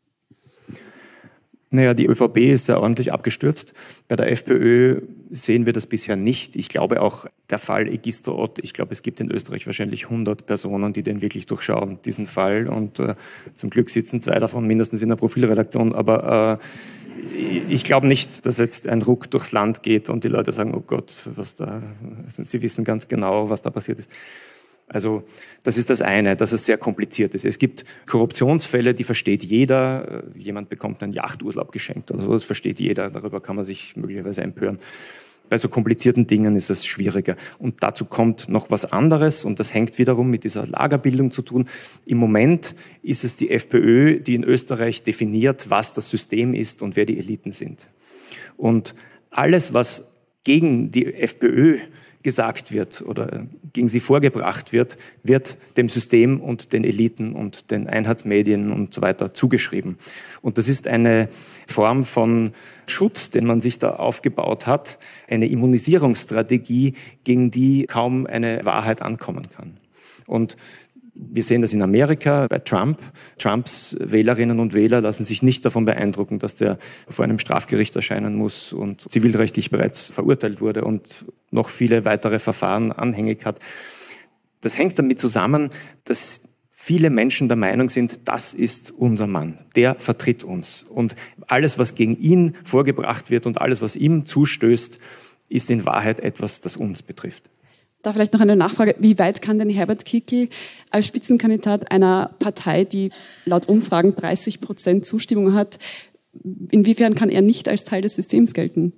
Naja, die ÖVP ist ja ordentlich abgestürzt. Bei der FPÖ sehen wir das bisher nicht. Ich glaube auch, der Fall Egisto Ott, ich glaube, es gibt in Österreich wahrscheinlich hundert Personen, die den wirklich durchschauen, diesen Fall. Und äh, zum Glück sitzen zwei davon mindestens in der Profilredaktion. Aber äh, ich glaube nicht, dass jetzt ein Ruck durchs Land geht und die Leute sagen, oh Gott, was da, sie wissen ganz genau, was da passiert ist. Also das ist das eine, dass es sehr kompliziert ist. Es gibt Korruptionsfälle, die versteht jeder. Jemand bekommt einen Yachturlaub geschenkt oder so, das versteht jeder. Darüber kann man sich möglicherweise empören. Bei so komplizierten Dingen ist es schwieriger. Und dazu kommt noch was anderes und das hängt wiederum mit dieser Lagerbildung zu tun. Im Moment ist es die FPÖ, die in Österreich definiert, was das System ist und wer die Eliten sind. Und alles, was gegen die FPÖ gesagt wird oder gegen sie vorgebracht wird, wird dem System und den Eliten und den Einheitsmedien und so weiter zugeschrieben. Und das ist eine Form von Schutz, den man sich da aufgebaut hat, eine Immunisierungsstrategie, gegen die kaum eine Wahrheit ankommen kann. Und wir sehen das in Amerika bei Trump. Trumps Wählerinnen und Wähler lassen sich nicht davon beeindrucken, dass der vor einem Strafgericht erscheinen muss und zivilrechtlich bereits verurteilt wurde und noch viele weitere Verfahren anhängig hat. Das hängt damit zusammen, dass viele Menschen der Meinung sind, das ist unser Mann, der vertritt uns. Und alles, was gegen ihn vorgebracht wird und alles, was ihm zustößt, ist in Wahrheit etwas, das uns betrifft. Da vielleicht noch eine Nachfrage. Wie weit kann denn Herbert Kickl als Spitzenkandidat einer Partei, die laut Umfragen dreißig Prozent Zustimmung hat, inwiefern kann er nicht als Teil des Systems gelten?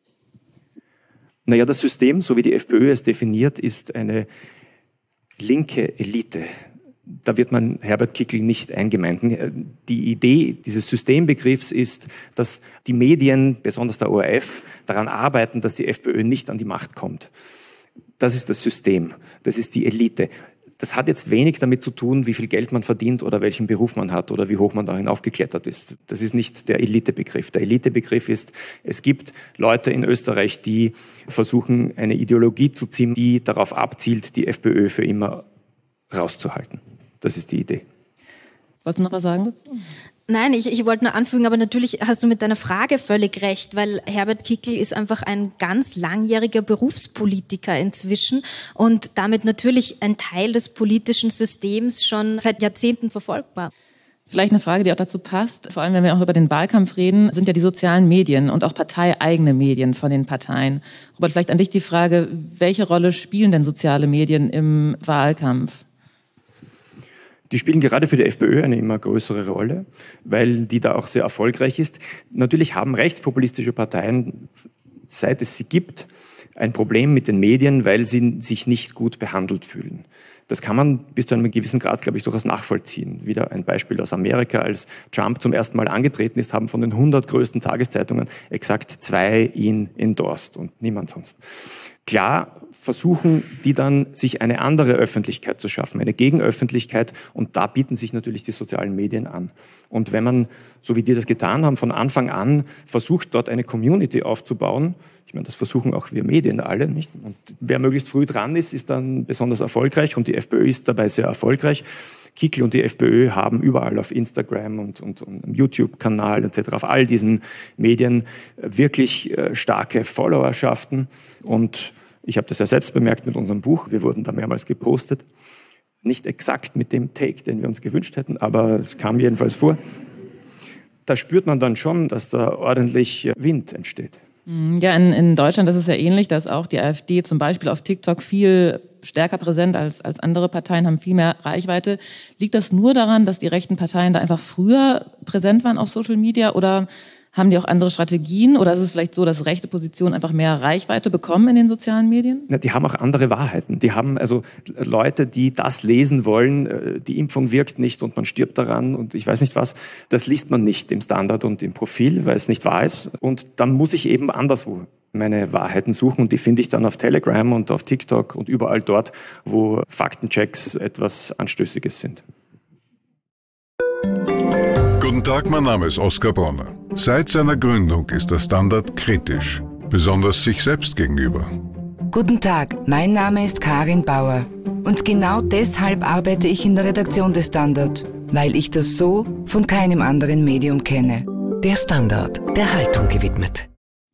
Naja, das System, so wie die FPÖ es definiert, ist eine linke Elite. Da wird man Herbert Kickl nicht eingemeinden. Die Idee dieses Systembegriffs ist, dass die Medien, besonders der O R F, daran arbeiten, dass die FPÖ nicht an die Macht kommt. Das ist das System, das ist die Elite. Das hat jetzt wenig damit zu tun, wie viel Geld man verdient oder welchen Beruf man hat oder wie hoch man darin aufgeklettert ist. Das ist nicht der Elitebegriff. Der Elitebegriff ist, es gibt Leute in Österreich, die versuchen, eine Ideologie zu ziehen, die darauf abzielt, die FPÖ für immer rauszuhalten. Das ist die Idee. Wolltest du noch was sagen dazu? Nein, ich, ich wollte nur anfügen, aber natürlich hast du mit deiner Frage völlig recht, weil Herbert Kickl ist einfach ein ganz langjähriger Berufspolitiker inzwischen und damit natürlich ein Teil des politischen Systems schon seit Jahrzehnten verfolgbar. Vielleicht eine Frage, die auch dazu passt, vor allem wenn wir auch über den Wahlkampf reden, sind ja die sozialen Medien und auch parteieigene Medien von den Parteien. Robert, vielleicht an dich die Frage, welche Rolle spielen denn soziale Medien im Wahlkampf? Die spielen gerade für die FPÖ eine immer größere Rolle, weil die da auch sehr erfolgreich ist. Natürlich haben rechtspopulistische Parteien, seit es sie gibt, ein Problem mit den Medien, weil sie sich nicht gut behandelt fühlen. Das kann man bis zu einem gewissen Grad, glaube ich, durchaus nachvollziehen. Wieder ein Beispiel aus Amerika. Als Trump zum ersten Mal angetreten ist, haben von den hundert größten Tageszeitungen exakt zwei ihn endorsed und niemand sonst. Klar versuchen die dann, sich eine andere Öffentlichkeit zu schaffen, eine Gegenöffentlichkeit, und da bieten sich natürlich die sozialen Medien an. Und wenn man, so wie die das getan haben, von Anfang an versucht, dort eine Community aufzubauen, ich meine, das versuchen auch wir Medien alle, nicht? Und wer möglichst früh dran ist, ist dann besonders erfolgreich und die FPÖ ist dabei sehr erfolgreich. Kickl und die FPÖ haben überall auf Instagram und, und, und im YouTube-Kanal et cetera, auf all diesen Medien wirklich äh, starke Followerschaften. Und ich habe das ja selbst bemerkt mit unserem Buch. Wir wurden da mehrmals gepostet. Nicht exakt mit dem Take, den wir uns gewünscht hätten, aber es kam jedenfalls vor. Da spürt man dann schon, dass da ordentlich Wind entsteht. Ja, in, in Deutschland ist es ja ähnlich, dass auch die AfD zum Beispiel auf TikTok viel stärker präsent als, als andere Parteien, haben viel mehr Reichweite. Liegt das nur daran, dass die rechten Parteien da einfach früher präsent waren auf Social Media, oder haben die auch andere Strategien, oder ist es vielleicht so, dass rechte Positionen einfach mehr Reichweite bekommen in den sozialen Medien? Ja, die haben auch andere Wahrheiten. Die haben also Leute, die das lesen wollen, die Impfung wirkt nicht und man stirbt daran und ich weiß nicht was. Das liest man nicht im Standard und im Profil, weil es nicht wahr ist. Und dann muss ich eben anderswo meine Wahrheiten suchen und die finde ich dann auf Telegram und auf TikTok und überall dort, wo Faktenchecks etwas Anstößiges sind. Guten Tag, mein Name ist Oskar Bronner. Seit seiner Gründung ist der Standard kritisch, besonders sich selbst gegenüber. Guten Tag, mein Name ist Karin Bauer und genau deshalb arbeite ich in der Redaktion des Standard, weil ich das so von keinem anderen Medium kenne. Der Standard, der Haltung gewidmet.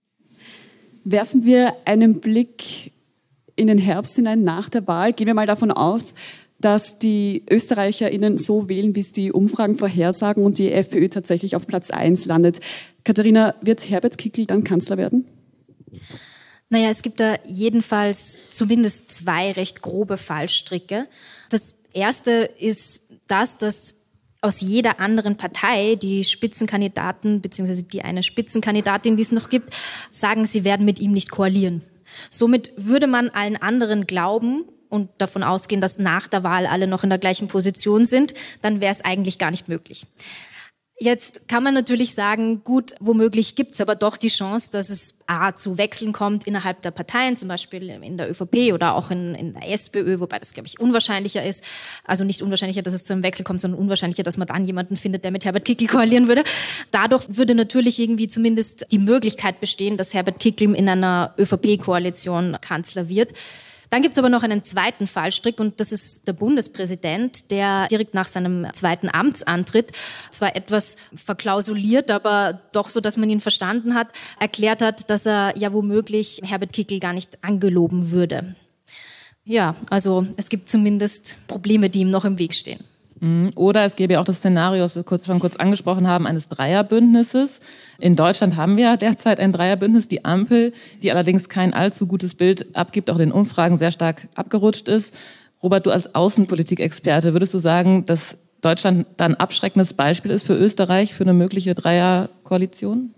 Werfen wir einen Blick in den Herbst hinein nach der Wahl. Gehen wir mal davon aus, dass die ÖsterreicherInnen so wählen, wie es die Umfragen vorhersagen und die FPÖ tatsächlich auf Platz eins landet. Katharina, wird Herbert Kickl dann Kanzler werden? Naja, es gibt da jedenfalls zumindest zwei recht grobe Fallstricke. Das erste ist das, dass aus jeder anderen Partei die Spitzenkandidaten bzw. die eine Spitzenkandidatin, die es noch gibt, sagen, sie werden mit ihm nicht koalieren. Somit würde man allen anderen glauben und davon ausgehen, dass nach der Wahl alle noch in der gleichen Position sind, dann wäre es eigentlich gar nicht möglich. Jetzt kann man natürlich sagen, gut, womöglich gibt es aber doch die Chance, dass es A, zu Wechseln kommt innerhalb der Parteien, zum Beispiel in der ÖVP oder auch in, in der SPÖ, wobei das, glaube ich, unwahrscheinlicher ist. Also nicht unwahrscheinlicher, dass es zu einem Wechsel kommt, sondern unwahrscheinlicher, dass man dann jemanden findet, der mit Herbert Kickl koalieren würde. Dadurch würde natürlich irgendwie zumindest die Möglichkeit bestehen, dass Herbert Kickl in einer ÖVP-Koalition Kanzler wird. Dann gibt es aber noch einen zweiten Fallstrick und das ist der Bundespräsident, der direkt nach seinem zweiten Amtsantritt, zwar etwas verklausuliert, aber doch so, dass man ihn verstanden hat, erklärt hat, dass er ja womöglich Herbert Kickl gar nicht angeloben würde. Ja, also es gibt zumindest Probleme, die ihm noch im Weg stehen. Oder es gäbe ja auch das Szenario, das wir kurz, schon kurz angesprochen haben, eines Dreierbündnisses. In Deutschland haben wir ja derzeit ein Dreierbündnis, die Ampel, die allerdings kein allzu gutes Bild abgibt, auch in den Umfragen sehr stark abgerutscht ist. Robert, du als Außenpolitikexperte, würdest du sagen, dass Deutschland da ein abschreckendes Beispiel ist für Österreich, für eine mögliche Dreierkoalition?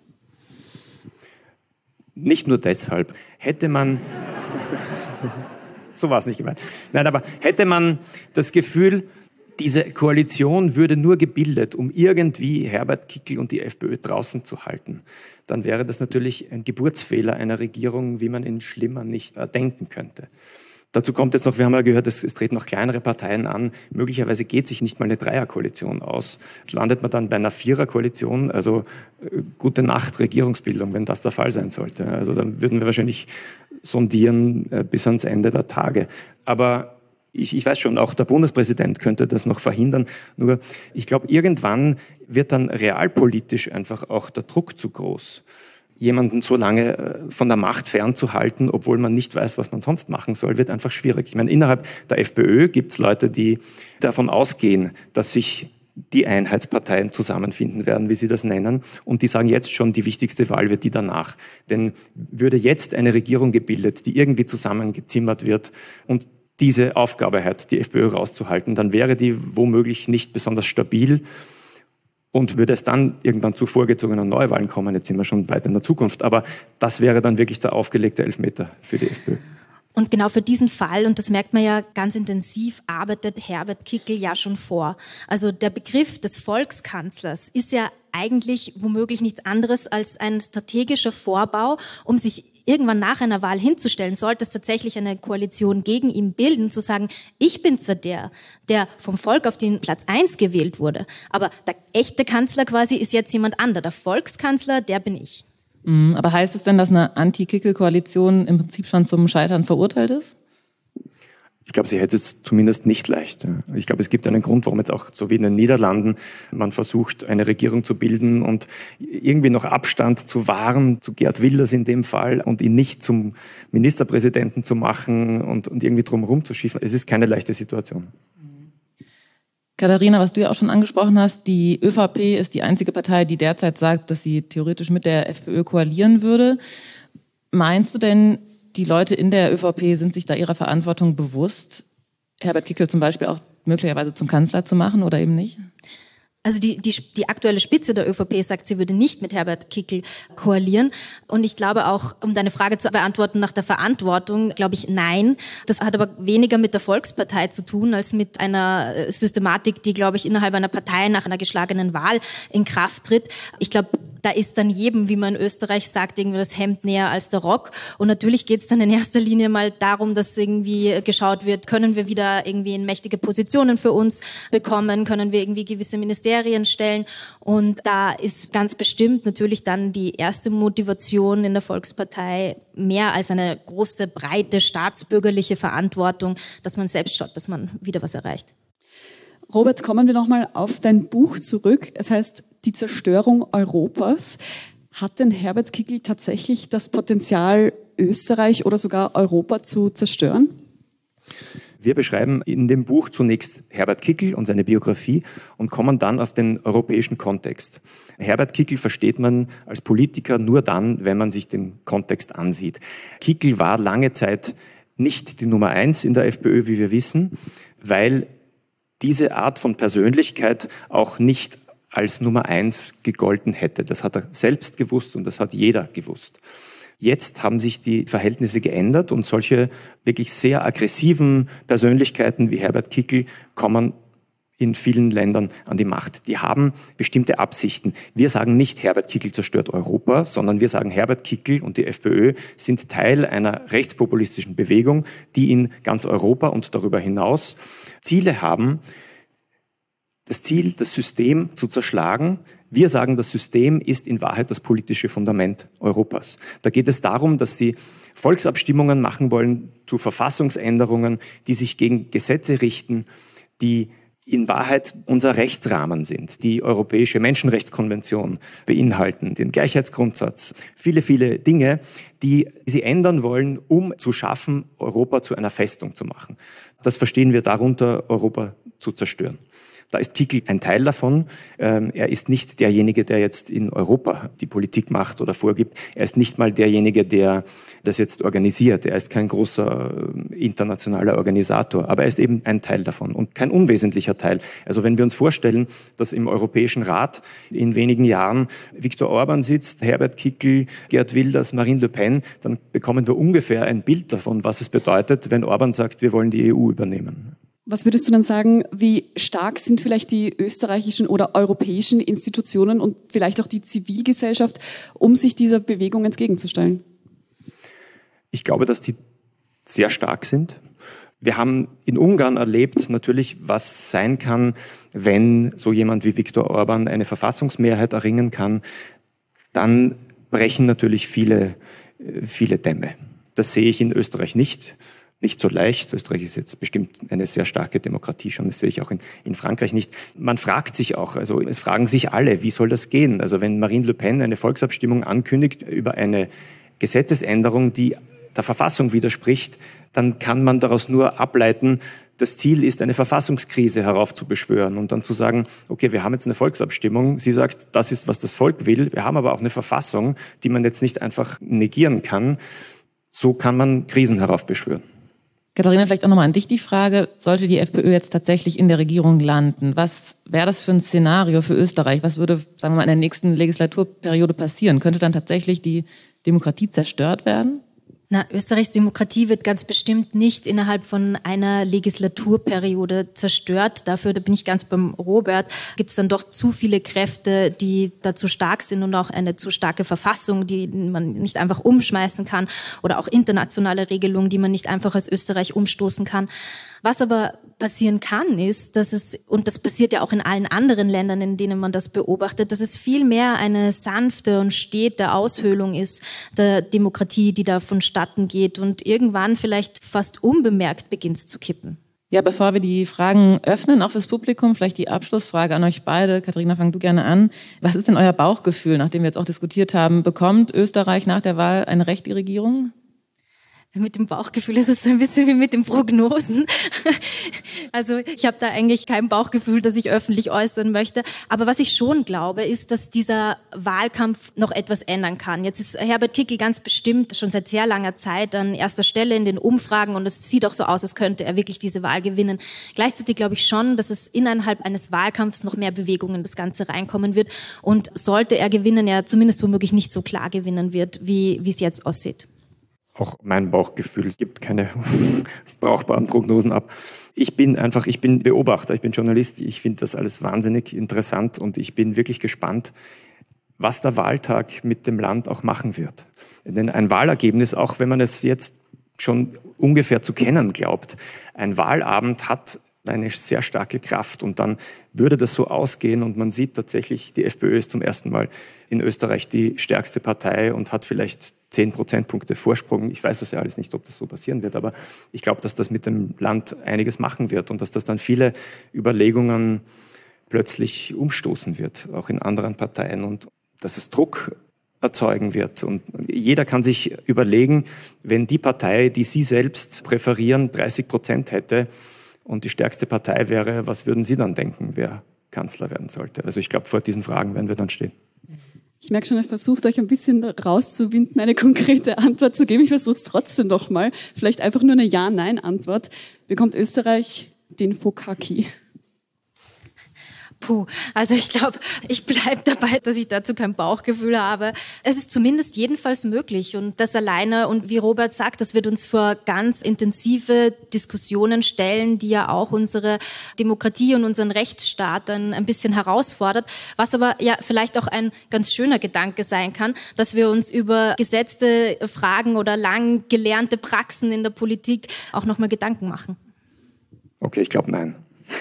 Nicht nur deshalb. Hätte man... so war es nicht gemeint. Nein, aber hätte man das Gefühl, diese Koalition würde nur gebildet, um irgendwie Herbert Kickl und die FPÖ draußen zu halten, dann wäre das natürlich ein Geburtsfehler einer Regierung, wie man ihn schlimmer nicht denken könnte. Dazu kommt jetzt noch, wir haben ja gehört, es, es treten noch kleinere Parteien an. Möglicherweise geht sich nicht mal eine Dreierkoalition aus. Landet man dann bei einer Viererkoalition, also äh, gute Nacht Regierungsbildung, wenn das der Fall sein sollte. Also dann würden wir wahrscheinlich sondieren äh, bis ans Ende der Tage. Aber Ich, ich weiß schon, auch der Bundespräsident könnte das noch verhindern. Nur ich glaube, irgendwann wird dann realpolitisch einfach auch der Druck zu groß, jemanden so lange von der Macht fernzuhalten, obwohl man nicht weiß, was man sonst machen soll, wird einfach schwierig. Ich meine, innerhalb der FPÖ gibt es Leute, die davon ausgehen, dass sich die Einheitsparteien zusammenfinden werden, wie sie das nennen. Und die sagen jetzt schon, die wichtigste Wahl wird die danach. Denn würde jetzt eine Regierung gebildet, die irgendwie zusammengezimmert wird und diese Aufgabe hat, die FPÖ rauszuhalten, dann wäre die womöglich nicht besonders stabil und würde es dann irgendwann zu vorgezogenen Neuwahlen kommen. Jetzt sind wir schon weit in der Zukunft, aber das wäre dann wirklich der aufgelegte Elfmeter für die FPÖ. Und genau für diesen Fall, und das merkt man ja ganz intensiv, arbeitet Herbert Kickl ja schon vor. Also der Begriff des Volkskanzlers ist ja eigentlich womöglich nichts anderes als ein strategischer Vorbau, um sich irgendwann nach einer Wahl hinzustellen, sollte es tatsächlich eine Koalition gegen ihn bilden, zu sagen, ich bin zwar der, der vom Volk auf den Platz eins gewählt wurde, aber der echte Kanzler quasi ist jetzt jemand anderer. Der Volkskanzler, der bin ich. Aber heißt es denn, dass eine Anti-Kickl-Koalition im Prinzip schon zum Scheitern verurteilt ist? Ich glaube, sie hätte es zumindest nicht leicht. Ich glaube, es gibt einen Grund, warum jetzt auch so wie in den Niederlanden man versucht, eine Regierung zu bilden und irgendwie noch Abstand zu wahren zu Geert Wilders in dem Fall und ihn nicht zum Ministerpräsidenten zu machen und, und irgendwie drumherum zu schiffen. Es ist keine leichte Situation. Katharina, was du ja auch schon angesprochen hast, die ÖVP ist die einzige Partei, die derzeit sagt, dass sie theoretisch mit der FPÖ koalieren würde. Meinst du denn, die Leute in der ÖVP sind sich da ihrer Verantwortung bewusst, Herbert Kickl zum Beispiel auch möglicherweise zum Kanzler zu machen oder eben nicht? Also die, die, die aktuelle Spitze der ÖVP sagt, sie würde nicht mit Herbert Kickl koalieren. Und ich glaube auch, um deine Frage zu beantworten nach der Verantwortung, glaube ich, nein. Das hat aber weniger mit der Volkspartei zu tun, als mit einer Systematik, die, glaube ich, innerhalb einer Partei nach einer geschlagenen Wahl in Kraft tritt. Ich glaube, da ist dann jedem, wie man in Österreich sagt, irgendwie das Hemd näher als der Rock. Und natürlich geht es dann in erster Linie mal darum, dass irgendwie geschaut wird, können wir wieder irgendwie in mächtige Positionen für uns bekommen, können wir irgendwie gewisse Ministerien stellen. Und da ist ganz bestimmt natürlich dann die erste Motivation in der Volkspartei mehr als eine große, breite staatsbürgerliche Verantwortung, dass man selbst schaut, dass man wieder was erreicht. Robert, kommen wir nochmal auf dein Buch zurück. Es heißt Die Zerstörung Europas. Hat denn Herbert Kickl tatsächlich das Potenzial, Österreich oder sogar Europa zu zerstören? Wir beschreiben in dem Buch zunächst Herbert Kickl und seine Biografie und kommen dann auf den europäischen Kontext. Herbert Kickl versteht man als Politiker nur dann, wenn man sich den Kontext ansieht. Kickl war lange Zeit nicht die Nummer eins in der FPÖ, wie wir wissen, weil diese Art von Persönlichkeit auch nicht als Nummer eins gegolten hätte. Das hat er selbst gewusst und das hat jeder gewusst. Jetzt haben sich die Verhältnisse geändert und solche wirklich sehr aggressiven Persönlichkeiten wie Herbert Kickl kommen in vielen Ländern an die Macht. Die haben bestimmte Absichten. Wir sagen nicht, Herbert Kickl zerstört Europa, sondern wir sagen, Herbert Kickl und die FPÖ sind Teil einer rechtspopulistischen Bewegung, die in ganz Europa und darüber hinaus Ziele haben, das Ziel, das System zu zerschlagen. Wir sagen, das System ist in Wahrheit das politische Fundament Europas. Da geht es darum, dass sie Volksabstimmungen machen wollen zu Verfassungsänderungen, die sich gegen Gesetze richten, die in Wahrheit unser Rechtsrahmen sind, die Europäische Menschenrechtskonvention beinhalten, den Gleichheitsgrundsatz, viele, viele Dinge, die sie ändern wollen, um zu schaffen, Europa zu einer Festung zu machen. Das verstehen wir darunter, Europa zu zerstören. Da ist Kickl ein Teil davon. Er ist nicht derjenige, der jetzt in Europa die Politik macht oder vorgibt. Er ist nicht mal derjenige, der das jetzt organisiert. Er ist kein großer internationaler Organisator, aber er ist eben ein Teil davon und kein unwesentlicher Teil. Also wenn wir uns vorstellen, dass im Europäischen Rat in wenigen Jahren Viktor Orban sitzt, Herbert Kickl, Geert Wilders, Marine Le Pen, dann bekommen wir ungefähr ein Bild davon, was es bedeutet, wenn Orban sagt, wir wollen die E U übernehmen. Was würdest du dann sagen, wie stark sind vielleicht die österreichischen oder europäischen Institutionen und vielleicht auch die Zivilgesellschaft, um sich dieser Bewegung entgegenzustellen? Ich glaube, dass die sehr stark sind. Wir haben in Ungarn erlebt natürlich, was sein kann, wenn so jemand wie Viktor Orban eine Verfassungsmehrheit erringen kann. Dann brechen natürlich viele, viele Dämme. Das sehe ich in Österreich nicht. Nicht so leicht. Österreich ist jetzt bestimmt eine sehr starke Demokratie schon. Das sehe ich auch in, in Frankreich nicht. Man fragt sich auch, also es fragen sich alle, wie soll das gehen? Also wenn Marine Le Pen eine Volksabstimmung ankündigt über eine Gesetzesänderung, die der Verfassung widerspricht, dann kann man daraus nur ableiten, das Ziel ist, eine Verfassungskrise heraufzubeschwören und dann zu sagen, okay, wir haben jetzt eine Volksabstimmung. Sie sagt, das ist, was das Volk will. Wir haben aber auch eine Verfassung, die man jetzt nicht einfach negieren kann. So kann man Krisen heraufbeschwören. Katharina, vielleicht auch nochmal an dich die Frage, sollte die FPÖ jetzt tatsächlich in der Regierung landen, was wäre das für ein Szenario für Österreich? Was würde, sagen wir mal, in der nächsten Legislaturperiode passieren? Könnte dann tatsächlich die Demokratie zerstört werden? Na, Österreichs Demokratie wird ganz bestimmt nicht innerhalb von einer Legislaturperiode zerstört. Dafür, da bin ich ganz beim Robert, gibt es dann doch zu viele Kräfte, die dazu stark sind und auch eine zu starke Verfassung, die man nicht einfach umschmeißen kann oder auch internationale Regelungen, die man nicht einfach als Österreich umstoßen kann. Was aber passieren kann, ist, dass es, und das passiert ja auch in allen anderen Ländern, in denen man das beobachtet, dass es viel mehr eine sanfte und stete Aushöhlung ist der Demokratie, die da vonstatten geht und irgendwann vielleicht fast unbemerkt beginnt zu kippen. Ja, bevor wir die Fragen öffnen, auch fürs Publikum, vielleicht die Abschlussfrage an euch beide. Katharina, fang du gerne an. Was ist denn euer Bauchgefühl, nachdem wir jetzt auch diskutiert haben? Bekommt Österreich nach der Wahl eine rechte Regierung? Mit dem Bauchgefühl ist es so ein bisschen wie mit den Prognosen. Also ich habe da eigentlich kein Bauchgefühl, das ich öffentlich äußern möchte. Aber was ich schon glaube, ist, dass dieser Wahlkampf noch etwas ändern kann. Jetzt ist Herbert Kickl ganz bestimmt schon seit sehr langer Zeit an erster Stelle in den Umfragen und es sieht auch so aus, als könnte er wirklich diese Wahl gewinnen. Gleichzeitig glaube ich schon, dass es innerhalb eines Wahlkampfs noch mehr Bewegung in das Ganze reinkommen wird. Und sollte er gewinnen, er zumindest womöglich nicht so klar gewinnen wird, wie wie es jetzt aussieht. Auch mein Bauchgefühl gibt keine brauchbaren Prognosen ab. Ich bin einfach, ich bin Beobachter, ich bin Journalist, ich finde das alles wahnsinnig interessant und ich bin wirklich gespannt, was der Wahltag mit dem Land auch machen wird. Denn ein Wahlergebnis, auch wenn man es jetzt schon ungefähr zu kennen glaubt, ein Wahlabend hat eine sehr starke Kraft und dann würde das so ausgehen und man sieht tatsächlich, die FPÖ ist zum ersten Mal in Österreich die stärkste Partei und hat vielleicht zehn Prozentpunkte Vorsprung. Ich weiß das ja alles nicht, ob das so passieren wird, aber ich glaube, dass das mit dem Land einiges machen wird und dass das dann viele Überlegungen plötzlich umstoßen wird, auch in anderen Parteien und dass es Druck erzeugen wird. Und jeder kann sich überlegen, wenn die Partei, die Sie selbst präferieren, dreißig Prozent hätte, und die stärkste Partei wäre, was würden Sie dann denken, wer Kanzler werden sollte? Also ich glaube, vor diesen Fragen werden wir dann stehen. Ich merke schon, ihr versucht euch ein bisschen rauszuwinden, eine konkrete Antwort zu geben. Ich versuche es trotzdem noch mal. Vielleicht einfach nur eine Ja-Nein-Antwort. Bekommt Österreich den Fokaki? Puh, also ich glaube, ich bleibe dabei, dass ich dazu kein Bauchgefühl habe. Es ist zumindest jedenfalls möglich und das alleine, und wie Robert sagt, das wird uns vor ganz intensive Diskussionen stellen, die ja auch unsere Demokratie und unseren Rechtsstaat dann ein bisschen herausfordert, was aber ja vielleicht auch ein ganz schöner Gedanke sein kann, dass wir uns über gesetzte Fragen oder lang gelernte Praxen in der Politik auch nochmal Gedanken machen. Okay, ich glaube nein.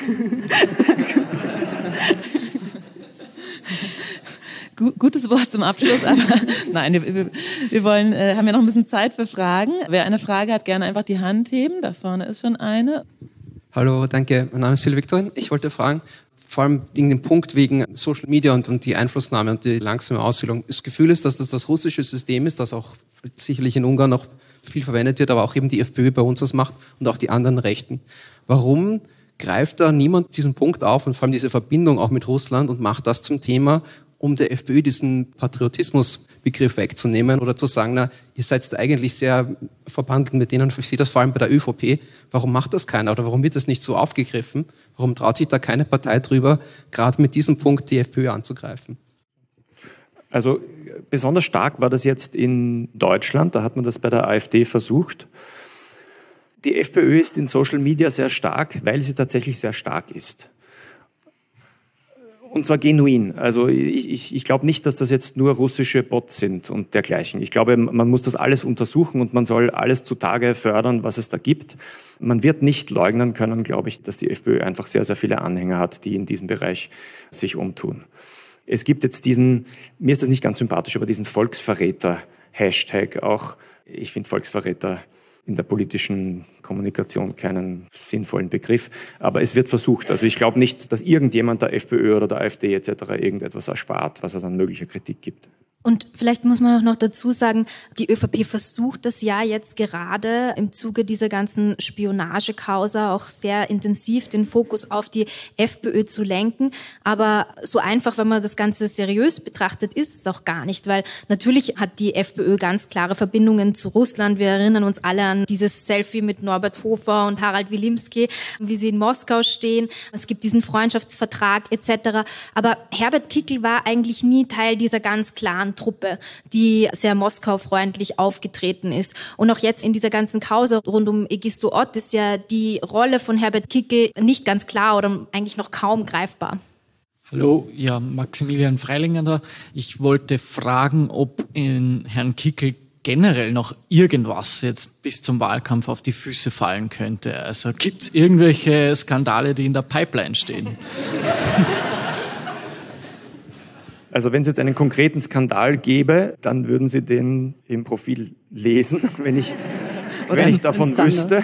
Gutes Wort zum Abschluss, aber nein, wir, wir wollen, äh, haben ja noch ein bisschen Zeit für Fragen. Wer eine Frage hat, gerne einfach die Hand heben. Da vorne ist schon eine. Hallo, danke. Mein Name ist Silvia Viktorin. Ich wollte fragen, vor allem wegen dem Punkt wegen Social Media und, und die Einflussnahme und die langsame Aushöhlung. Das Gefühl ist, dass das das russische System ist, das auch sicherlich in Ungarn noch viel verwendet wird, aber auch eben die FPÖ bei uns das macht und auch die anderen Rechten. Warum greift da niemand diesen Punkt auf und vor allem diese Verbindung auch mit Russland und macht das zum Thema, um der FPÖ diesen Patriotismusbegriff wegzunehmen oder zu sagen, na, ihr seid eigentlich sehr verbandelt mit denen, ich sehe das vor allem bei der ÖVP, warum macht das keiner oder warum wird das nicht so aufgegriffen? Warum traut sich da keine Partei drüber, gerade mit diesem Punkt die FPÖ anzugreifen? Also besonders stark war das jetzt in Deutschland, da hat man das bei der AfD versucht. Die FPÖ ist in Social Media sehr stark, weil sie tatsächlich sehr stark ist. Und zwar genuin. Also ich, ich, ich glaube nicht, dass das jetzt nur russische Bots sind und dergleichen. Ich glaube, man muss das alles untersuchen und man soll alles zutage fördern, was es da gibt. Man wird nicht leugnen können, glaube ich, dass die FPÖ einfach sehr, sehr viele Anhänger hat, die in diesem Bereich sich umtun. Es gibt jetzt diesen, mir ist das nicht ganz sympathisch, aber diesen Volksverräter-Hashtag auch. Ich finde Volksverräter in der politischen Kommunikation keinen sinnvollen Begriff. Aber es wird versucht. Also ich glaube nicht, dass irgendjemand der FPÖ oder der AfD et cetera irgendetwas erspart, was es an möglicher Kritik gibt. Und vielleicht muss man auch noch dazu sagen, die ÖVP versucht das ja jetzt gerade im Zuge dieser ganzen Spionagekausa auch sehr intensiv den Fokus auf die FPÖ zu lenken. Aber so einfach, wenn man das Ganze seriös betrachtet, ist es auch gar nicht, weil natürlich hat die FPÖ ganz klare Verbindungen zu Russland. Wir erinnern uns alle an dieses Selfie mit Norbert Hofer und Harald Wilimski, wie sie in Moskau stehen. Es gibt diesen Freundschaftsvertrag et cetera. Aber Herbert Kickl war eigentlich nie Teil dieser ganz klaren Truppe, die sehr Moskau-freundlich aufgetreten ist. Und auch jetzt in dieser ganzen Causa rund um Egisto Ott ist ja die Rolle von Herbert Kickl nicht ganz klar oder eigentlich noch kaum greifbar. Hallo, ja, Maximilian Freilinger da. Ich wollte fragen, ob in Herrn Kickl generell noch irgendwas jetzt bis zum Wahlkampf auf die Füße fallen könnte. Also gibt es irgendwelche Skandale, die in der Pipeline stehen? Also wenn es jetzt einen konkreten Skandal gäbe, dann würden Sie den im Profil lesen, wenn ich, wenn ich davon wüsste.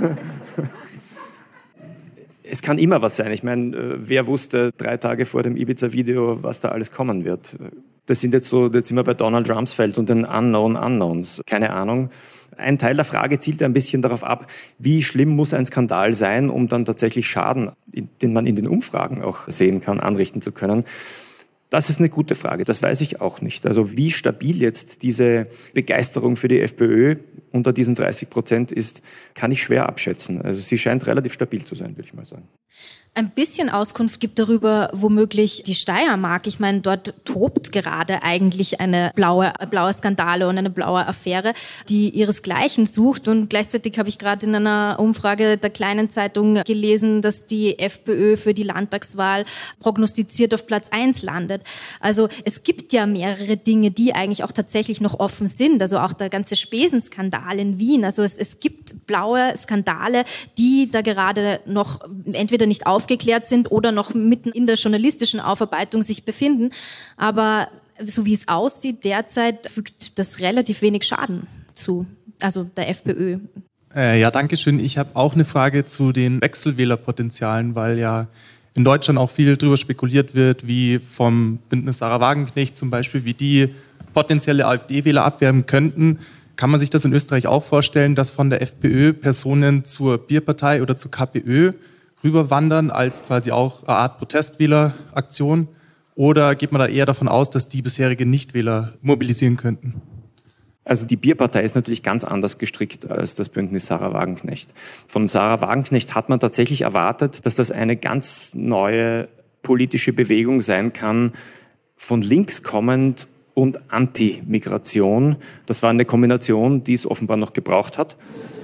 Es kann immer was sein. Ich meine, wer wusste drei Tage vor dem Ibiza-Video, was da alles kommen wird? Das sind jetzt so, jetzt sind wir bei Donald Rumsfeld und den Unknown Unknowns. Keine Ahnung. Ein Teil der Frage zielt ein bisschen darauf ab, wie schlimm muss ein Skandal sein, um dann tatsächlich Schaden, den man in den Umfragen auch sehen kann, anrichten zu können. Das ist eine gute Frage, das weiß ich auch nicht. Also wie stabil jetzt diese Begeisterung für die FPÖ unter diesen dreißig Prozent ist, kann ich schwer abschätzen. Also sie scheint relativ stabil zu sein, würde ich mal sagen. Ein bisschen Auskunft gibt darüber womöglich die Steiermark. Ich meine, dort tobt gerade eigentlich eine blaue, blaue Skandale und eine blaue Affäre, die ihresgleichen sucht. Und gleichzeitig habe ich gerade in einer Umfrage der Kleinen Zeitung gelesen, dass die FPÖ für die Landtagswahl prognostiziert auf Platz eins landet. Also es gibt ja mehrere Dinge, die eigentlich auch tatsächlich noch offen sind. Also auch der ganze Spesenskandal in Wien. Also es, es gibt blaue Skandale, die da gerade noch entweder nicht auf aufgeklärt sind oder noch mitten in der journalistischen Aufarbeitung sich befinden. Aber so wie es aussieht, derzeit fügt das relativ wenig Schaden zu, also der FPÖ. Äh, ja, danke schön. Ich habe auch eine Frage zu den Wechselwählerpotenzialen, weil ja in Deutschland auch viel darüber spekuliert wird, wie vom Bündnis Sarah Wagenknecht zum Beispiel, wie die potenzielle AfD-Wähler abwerben könnten. Kann man sich das in Österreich auch vorstellen, dass von der FPÖ Personen zur Bierpartei oder zur KPÖ rüberwandern als quasi auch eine Art Protestwähleraktion? Oder geht man da eher davon aus, dass die bisherige Nichtwähler mobilisieren könnten? Also die Bierpartei ist natürlich ganz anders gestrickt als das Bündnis Sarah Wagenknecht. Von Sarah Wagenknecht hat man tatsächlich erwartet, dass das eine ganz neue politische Bewegung sein kann, von links kommend und Anti-Migration. Das war eine Kombination, die es offenbar noch gebraucht hat.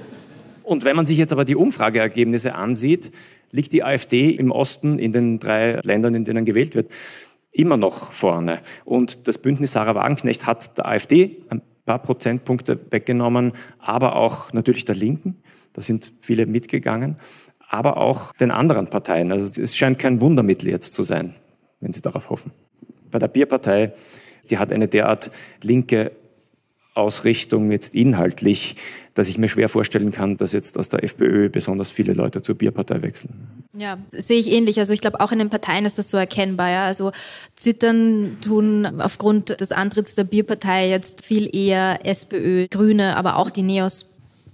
Und wenn man sich jetzt aber die Umfrageergebnisse ansieht, liegt die AfD im Osten, in den drei Ländern, in denen gewählt wird, immer noch vorne. Und das Bündnis Sarah Wagenknecht hat der AfD ein paar Prozentpunkte weggenommen, aber auch natürlich der Linken, da sind viele mitgegangen, aber auch den anderen Parteien. Also es scheint kein Wundermittel jetzt zu sein, wenn Sie darauf hoffen. Bei der Bierpartei, die hat eine derart linke Ausrichtung jetzt inhaltlich, dass ich mir schwer vorstellen kann, dass jetzt aus der FPÖ besonders viele Leute zur Bierpartei wechseln. Ja, sehe ich ähnlich. Also ich glaube, auch in den Parteien ist das so erkennbar. Ja? Also zittern tun aufgrund des Antritts der Bierpartei jetzt viel eher SPÖ, Grüne, aber auch die Neos.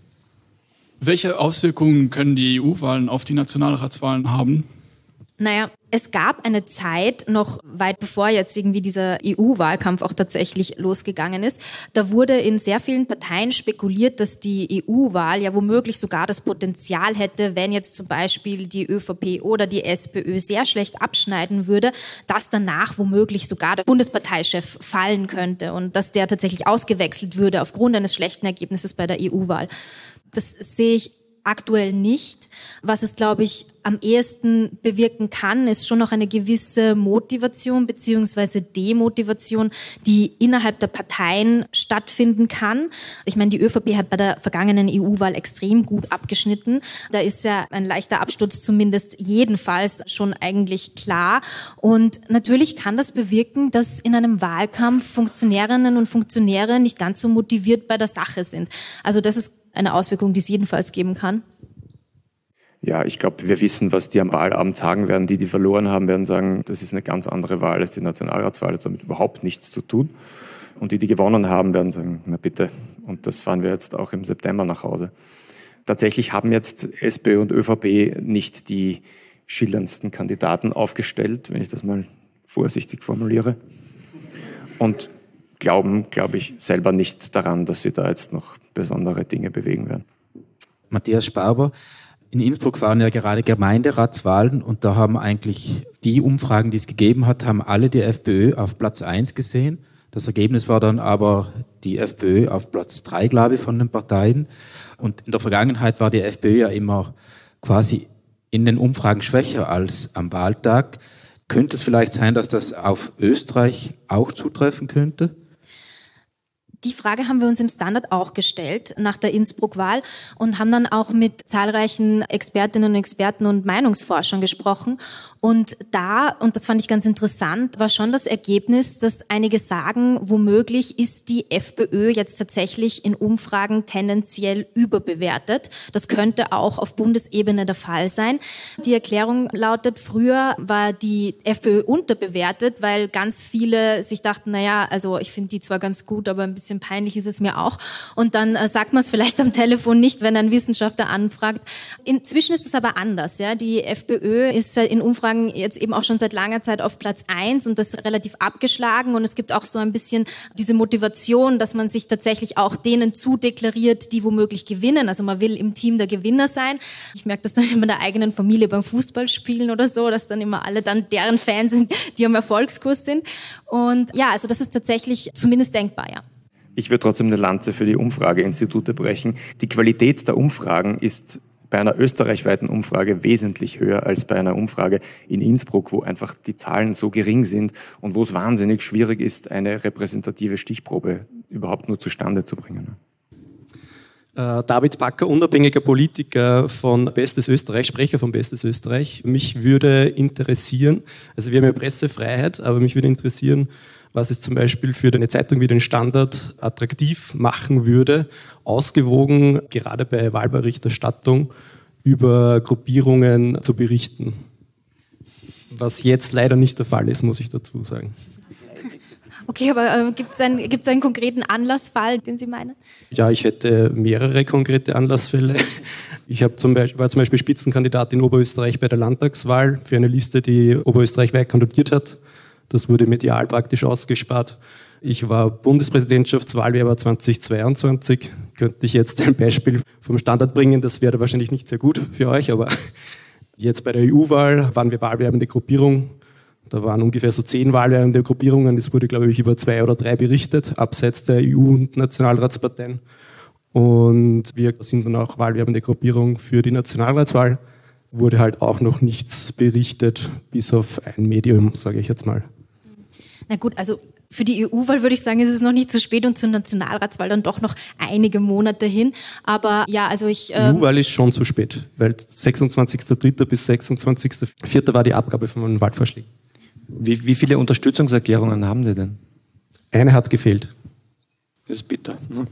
Welche Auswirkungen können die E U-Wahlen auf die Nationalratswahlen haben? Naja, es gab eine Zeit, noch weit bevor jetzt irgendwie dieser E U-Wahlkampf auch tatsächlich losgegangen ist, da wurde in sehr vielen Parteien spekuliert, dass die E U-Wahl ja womöglich sogar das Potenzial hätte, wenn jetzt zum Beispiel die ÖVP oder die SPÖ sehr schlecht abschneiden würde, dass danach womöglich sogar der Bundesparteichef fallen könnte und dass der tatsächlich ausgewechselt würde aufgrund eines schlechten Ergebnisses bei der E U-Wahl. Das sehe ich aktuell nicht. Was es, glaube ich, am ehesten bewirken kann, ist schon noch eine gewisse Motivation beziehungsweise Demotivation, die innerhalb der Parteien stattfinden kann. Ich meine, die ÖVP hat bei der vergangenen E U-Wahl extrem gut abgeschnitten. Da ist ja ein leichter Absturz zumindest jedenfalls schon eigentlich klar. Und natürlich kann das bewirken, dass in einem Wahlkampf Funktionärinnen und Funktionäre nicht ganz so motiviert bei der Sache sind. Also das ist eine Auswirkung, die es jedenfalls geben kann. Ja, ich glaube, wir wissen, was die am Wahlabend sagen werden. Die, die verloren haben, werden sagen, das ist eine ganz andere Wahl als die Nationalratswahl, hat damit überhaupt nichts zu tun. Und die, die gewonnen haben, werden sagen, na bitte. Und das fahren wir jetzt auch im September nach Hause. Tatsächlich haben jetzt SPÖ und ÖVP nicht die schillerndsten Kandidaten aufgestellt, wenn ich das mal vorsichtig formuliere. Und glauben, glaube ich, selber nicht daran, dass sie da jetzt noch besondere Dinge bewegen werden. Matthias Sparber, in Innsbruck waren ja gerade Gemeinderatswahlen und da haben eigentlich die Umfragen, die es gegeben hat, haben alle die FPÖ auf Platz eins gesehen. Das Ergebnis war dann aber die FPÖ auf Platz drei, glaube ich, von den Parteien. Und in der Vergangenheit war die FPÖ ja immer quasi in den Umfragen schwächer als am Wahltag. Könnte es vielleicht sein, dass das auf Österreich auch zutreffen könnte? Die Frage haben wir uns im Standard auch gestellt nach der Innsbruck-Wahl und haben dann auch mit zahlreichen Expertinnen und Experten und Meinungsforschern gesprochen. Und da, und das fand ich ganz interessant, war schon das Ergebnis, dass einige sagen, womöglich ist die FPÖ jetzt tatsächlich in Umfragen tendenziell überbewertet. Das könnte auch auf Bundesebene der Fall sein. Die Erklärung lautet, früher war die FPÖ unterbewertet, weil ganz viele sich dachten, naja, also ich finde die zwar ganz gut, aber ein bisschen peinlich ist es mir auch. Und dann äh, sagt man es vielleicht am Telefon nicht, wenn ein Wissenschaftler anfragt. Inzwischen ist es aber anders. Ja? Die FPÖ ist in Umfragen jetzt eben auch schon seit langer Zeit auf Platz eins und das relativ abgeschlagen. Und es gibt auch so ein bisschen diese Motivation, dass man sich tatsächlich auch denen zudeklariert, die womöglich gewinnen. Also man will im Team der Gewinner sein. Ich merke das dann immer in der eigenen Familie beim Fußballspielen oder so, dass dann immer alle dann deren Fans sind, die am Erfolgskurs sind. Und ja, also das ist tatsächlich zumindest denkbar, ja. Ich würde trotzdem eine Lanze für die Umfrageinstitute brechen. Die Qualität der Umfragen ist bei einer österreichweiten Umfrage wesentlich höher als bei einer Umfrage in Innsbruck, wo einfach die Zahlen so gering sind und wo es wahnsinnig schwierig ist, eine repräsentative Stichprobe überhaupt nur zustande zu bringen. Äh, David Backer, unabhängiger Politiker von Bestes Österreich, Sprecher von Bestes Österreich. Mich würde interessieren, also wir haben ja Pressefreiheit, aber mich würde interessieren, was es zum Beispiel für eine Zeitung wie den Standard attraktiv machen würde, ausgewogen, gerade bei Wahlberichterstattung, über Gruppierungen zu berichten. Was jetzt leider nicht der Fall ist, muss ich dazu sagen. Okay, aber äh, gibt es einen, gibt's einen konkreten Anlassfall, den Sie meinen? Ja, ich hätte mehrere konkrete Anlassfälle. Ich hab zum Beispiel, war zum Beispiel Spitzenkandidat in Oberösterreich bei der Landtagswahl für eine Liste, die oberösterreichweit kandidiert hat. Das wurde medial praktisch ausgespart. Ich war Bundespräsidentschaftswahlwerber zweitausendzweiundzwanzig. Könnte ich jetzt ein Beispiel vom Standard bringen, das wäre wahrscheinlich nicht sehr gut für euch, aber jetzt bei der E U-Wahl waren wir wahlwerbende Gruppierung. Da waren ungefähr so zehn wahlwerbende Gruppierungen. Es wurde, glaube ich, über zwei oder drei berichtet, abseits der E U- und Nationalratsparteien. Und wir sind dann auch wahlwerbende Gruppierung für die Nationalratswahl. Wurde halt auch noch nichts berichtet, bis auf ein Medium, sage ich jetzt mal. Na gut, also für die E U-Wahl würde ich sagen, ist es noch nicht zu spät und zur Nationalratswahl dann doch noch einige Monate hin. Aber ja, also ich... Die ähm, E U-Wahl ist schon zu spät, weil sechsundzwanzigster dritter bis sechsundzwanzigster vierter war die Abgabe von meinen Wahlvorschlägen. Wie, wie viele Unterstützungserklärungen haben Sie denn? Eine hat gefehlt. Das ist bitter. Ne?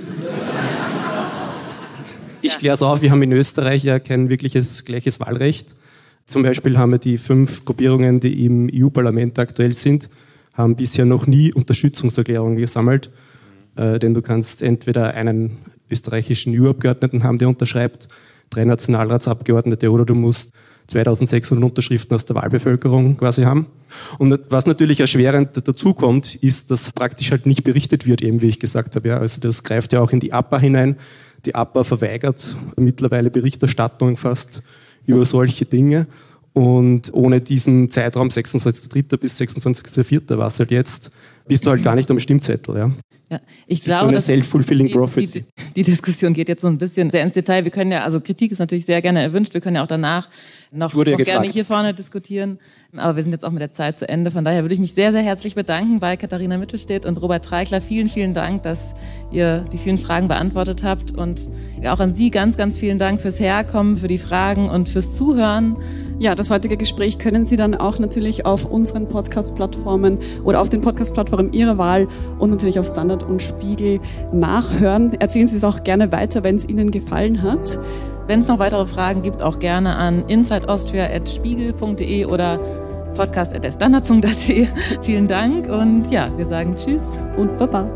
Ich kläre es auf, wir haben in Österreich ja kein wirkliches gleiches Wahlrecht. Zum Beispiel haben wir die fünf Gruppierungen, die im E U-Parlament aktuell sind, haben bisher noch nie Unterstützungserklärungen gesammelt. Äh, denn du kannst entweder einen österreichischen E U-Abgeordneten haben, der unterschreibt, drei Nationalratsabgeordnete, oder du musst zweitausendsechshundert Unterschriften aus der Wahlbevölkerung quasi haben. Und was natürlich erschwerend dazu kommt, ist, dass praktisch halt nicht berichtet wird, eben wie ich gesagt habe. Ja, also das greift ja auch in die A P A hinein. Die A P A verweigert mittlerweile Berichterstattung fast über solche Dinge. Und ohne diesen Zeitraum sechsundzwanzigster dritter bis sechsundzwanzigster vierter war es halt jetzt, bist du halt gar nicht am Stimmzettel. Ja. Ja, ich das glaube, ist so eine dass self-fulfilling die, prophecy. Die, die Diskussion geht jetzt so ein bisschen sehr ins Detail. Wir können ja, also Kritik ist natürlich sehr gerne erwünscht. Wir können ja auch danach noch, noch ja gerne hier vorne diskutieren. Aber wir sind jetzt auch mit der Zeit zu Ende. Von daher würde ich mich sehr, sehr herzlich bedanken bei Katharina Mittelstedt und Robert Treichler. Vielen, vielen Dank, dass ihr die vielen Fragen beantwortet habt. Und auch an Sie ganz, ganz vielen Dank fürs Herkommen, für die Fragen und fürs Zuhören. Ja, das heutige Gespräch können Sie dann auch natürlich auf unseren Podcast-Plattformen oder auf den Podcast-Plattformen Ihrer Wahl und natürlich auf Standard und Spiegel nachhören. Erzählen Sie es auch gerne weiter, wenn es Ihnen gefallen hat. Wenn es noch weitere Fragen gibt, auch gerne an insideaustria at spiegel punkt de oder podcast at derstandard punkt at. Vielen Dank und ja, wir sagen Tschüss und Baba.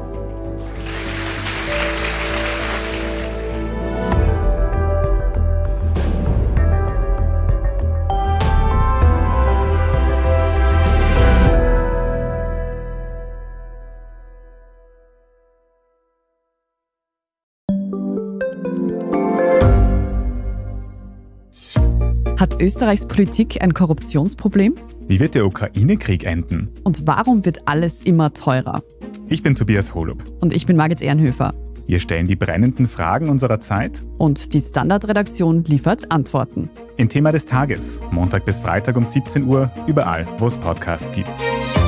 Hat Österreichs Politik ein Korruptionsproblem? Wie wird der Ukraine-Krieg enden? Und warum wird alles immer teurer? Ich bin Tobias Holub. Und ich bin Margit Ehrenhöfer. Wir stellen die brennenden Fragen unserer Zeit. Und die Standard-Redaktion liefert Antworten. Im Thema des Tages, Montag bis Freitag um siebzehn Uhr, überall, wo es Podcasts gibt.